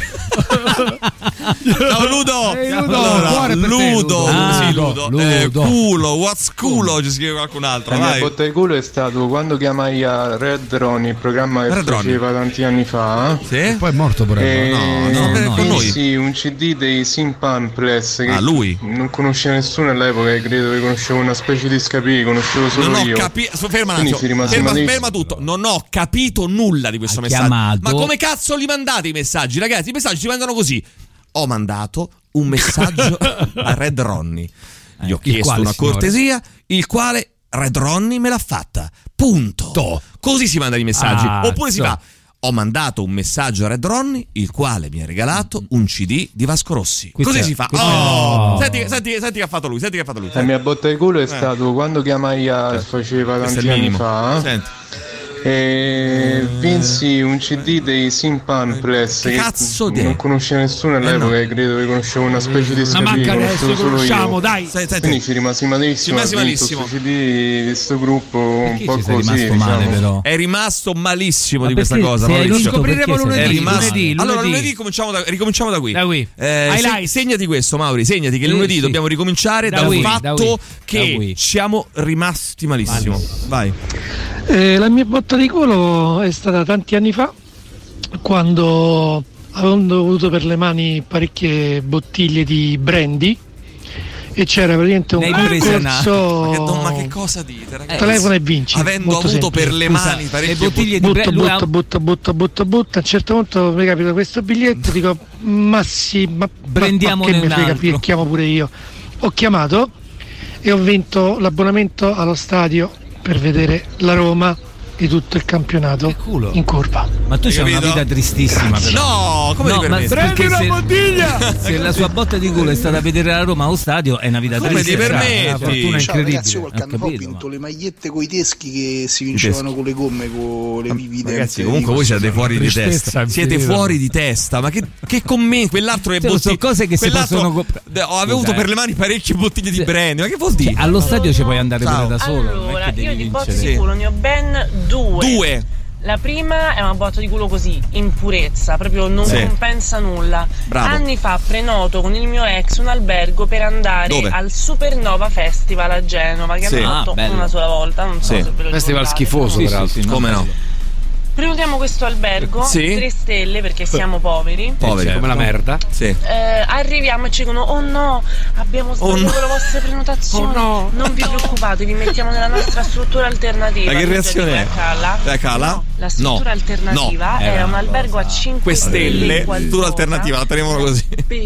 ciao Ludo, Ehi, Ludo, allora, Ludo, Ludo, ah, sì, Ludo, Ludo. Eh, culo, what's culo, ci scrive qualcun altro. La mia botta di culo è stato quando chiamai a Red Ron, il programma che Red faceva Ron. tanti anni fa. Sì? E poi è morto pure. E... no, no, no, con noi. Sì, un C D dei Simpanpless che ah, lui non conosceva nessuno all'epoca, e credo che conoscevo una specie di scapì, conoscevo solo non io. Ho capi- ferma, un ferma, ferma tutto. Non ho capito nulla di questo ha messaggio. Chiamato. Ma come cazzo li mandate i messaggi, ragazzi? I messaggi si mandano così. Ho mandato un messaggio a Red Ronnie. Gli ho chiesto quale, una cortesia, signore? Il quale Red Ronnie me l'ha fatta. Punto. To. Così si mandano i messaggi. Ah, oppure so. si fa: ho mandato un messaggio a Red Ronnie, il quale mi ha regalato un C D di Vasco Rossi. Questo Così è, si fa. Oh! Senti, senti, senti che ha fatto lui. Senti che ha fatto lui. La mia botta di culo è eh. stato quando chiamai a faceva tanti anni fa. Senti. E vinsi un C D dei Simpanpless che cazzo non de? conosceva nessuno all'epoca, eh no. Credo che conoscevo una specie di scapino. Ma manca adesso conosciamo, dai. Sai, sai, quindi ci rimasi malissimo. Ci rimasi malissimo. C D di sto gruppo un po' così. Rimasto diciamo. male, però. È rimasto malissimo ma di questa cosa. Lo scopriremo lunedì. È rimasto... lunedì, lunedì. Allora lunedì cominciamo da, ricominciamo da qui. Da qui. Eh, se, segnati questo, Mauri. Segnati che lunedì sì. dobbiamo ricominciare da dal qui, fatto che siamo rimasti malissimo. malissimo. Vai. Eh, la mia botta di culo è stata tanti anni fa, quando avendo avuto per le mani parecchie bottiglie di brandy e c'era praticamente un concorso. Ma che, ma che cosa dite, ragazzi? Telefono e vinci. Avendo avuto semplice. per le mani parecchie bottiglie butta, di brandy, butta, butta, butta, butta, butta. A un certo punto mi capita questo biglietto, dico ma sì, ma, prendiamo ma che mi frega, altro. chiamo pure io. Ho chiamato e ho vinto l'abbonamento allo stadio per vedere la Roma di tutto il campionato in curva. Ma tu c'hai una vita tristissima. No, come no, ti permetti? Prendi una se, bottiglia! Se la sua botta di culo è stata a vedere la Roma allo stadio, è una vita come triste. Come ti permetti? Una fortuna Ciao incredibile. ragazzi, io qualche anno fa ho vinto ma... le magliette coi teschi che si vincevano con le gomme, con le vivide. Ragazzi, comunque voi siete fuori di testa. Siete fuori di testa. Ma che, che commenti? Quell'altro è bottiglie. Sono cose che si possono comprare. Ho avuto per le mani parecchie bottiglie di brandy. Ma che vuol dire? Allo stadio ci puoi andare pure da solo. Allora, io di botte di culo ne ho ben due. Due. La prima è una botta di culo così, in purezza, proprio non sì. compensa nulla. Bravo. Anni fa prenoto con il mio ex un albergo per andare Dove? al Supernova Festival a Genova, che sì. hanno fatto ah, una sola volta, non so sì. se ve lo Festival schifoso, sì, peraltro. Sì, sì, come no? Prenotiamo questo albergo, sì. tre stelle perché siamo poveri. Poveri, certo. Come la merda. Sì. Eh, arriviamo e ci dicono: oh no, abbiamo sbagliato oh no. le vostre prenotazioni. Oh no. Non vi preoccupate, vi mettiamo nella nostra struttura alternativa. Ma che reazione è? Cala. La cala? No, la struttura no. alternativa no. era un albergo a cinque stelle. Struttura alternativa, la teniamo così. Bellissimo.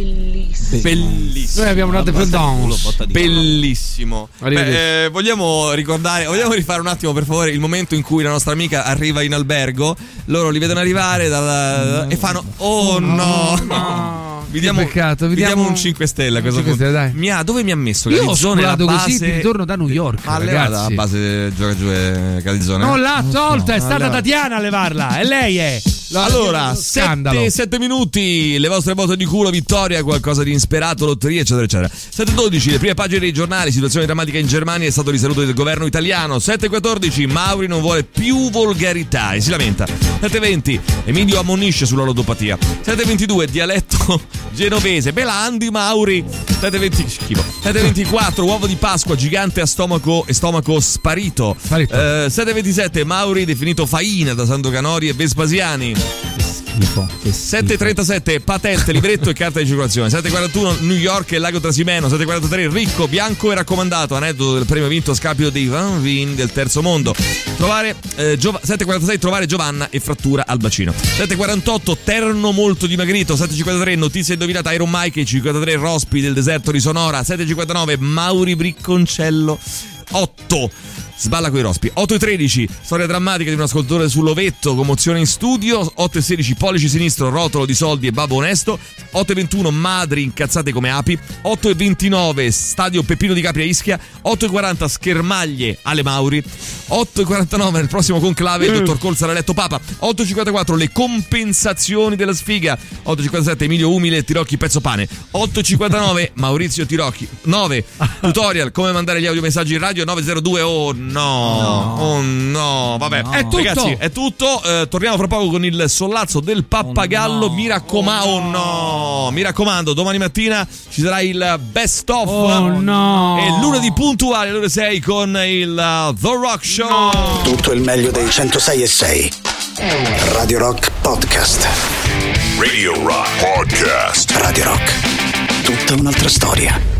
bellissimo. Bellissimo. Noi abbiamo una dependance. Bellissimo. Beh, eh, vogliamo ricordare, vogliamo rifare un attimo per favore il momento in cui la nostra amica arriva in albergo. Loro li vedono arrivare dalla, e fanno oh no, no. Vi diamo, peccato, vi diamo un cinque stelle a questo cinque punto. Stelle, dai. Mi ha, dove mi ha messo Io Calizzone? Ho la base... così di ritorno da New York. Ma ragazzi, la base gioca giù è Calizzone. Non l'ha tolta, è stata allora. Tatiana a levarla. E lei è. Allora, sette minuti, le vostre botte di culo, vittoria, qualcosa di insperato, lotteria, eccetera, eccetera. sette dodici, le prime pagine dei giornali, situazione drammatica in Germania, è stato di salute del governo italiano. sette quattordici, Mauri non vuole più volgarità e si lamenta. sette venti, Emilio ammonisce sulla lodopatia. sette ventidue, dialetto genovese, Belandi Mauri. sette venti, schifo. sette ventiquattro, uovo di Pasqua, gigante a stomaco e stomaco sparito. sparito. Eh, sette ventisette, Mauri definito faina da Sandro Canori e Vespasiani. Schifo, sette trentasette, patente, libretto e carta di circolazione. sette quarantuno, New York e Lago Trasimeno. sette quarantatré, ricco, bianco e raccomandato, aneddoto del premio vinto a scapito dei Van Vin del terzo mondo. Trovare eh, Giov- sette quarantasei, trovare Giovanna e frattura al bacino. sette quarantotto, terno molto dimagrito. sette cinquantatré, notizia indovinata, Iron Mike. cinquantatré, Rospi del deserto di Sonora. sette cinquantanove, Mauri Bricconcello. otto, sballa coi rospi. otto e tredici, storia drammatica di un ascoltatore sull'ovetto, commozione in studio. otto e sedici, pollice sinistro, rotolo di soldi e babbo onesto. otto e ventuno, madri incazzate come api. otto e ventinove, stadio Peppino di Capri a Ischia. otto e quaranta, schermaglie alle Mauri. otto e quarantanove, nel prossimo conclave il dottor Col sarà eletto papa. otto e cinquantaquattro, le compensazioni della sfiga. otto e cinquantasette, Emilio Umile, Tirocchi pezzo pane. otto e cinquantanove, Maurizio Tirocchi. nove, tutorial come mandare gli audiomessaggi in radio. nove zero due, oh no, no. oh no, vabbè, no. È tutto. Ragazzi, è tutto. Eh, torniamo fra poco con il sollazzo del pappagallo. Oh no. Mi raccomando, oh no, mi raccomando, domani mattina ci sarà il best of. Oh no. E lunedì puntuale alle ore sei con il uh, The Rock Show. No. Tutto il meglio dei centosei e sei. Radio Rock Podcast. Radio Rock Podcast. Radio Rock. Tutta un'altra storia.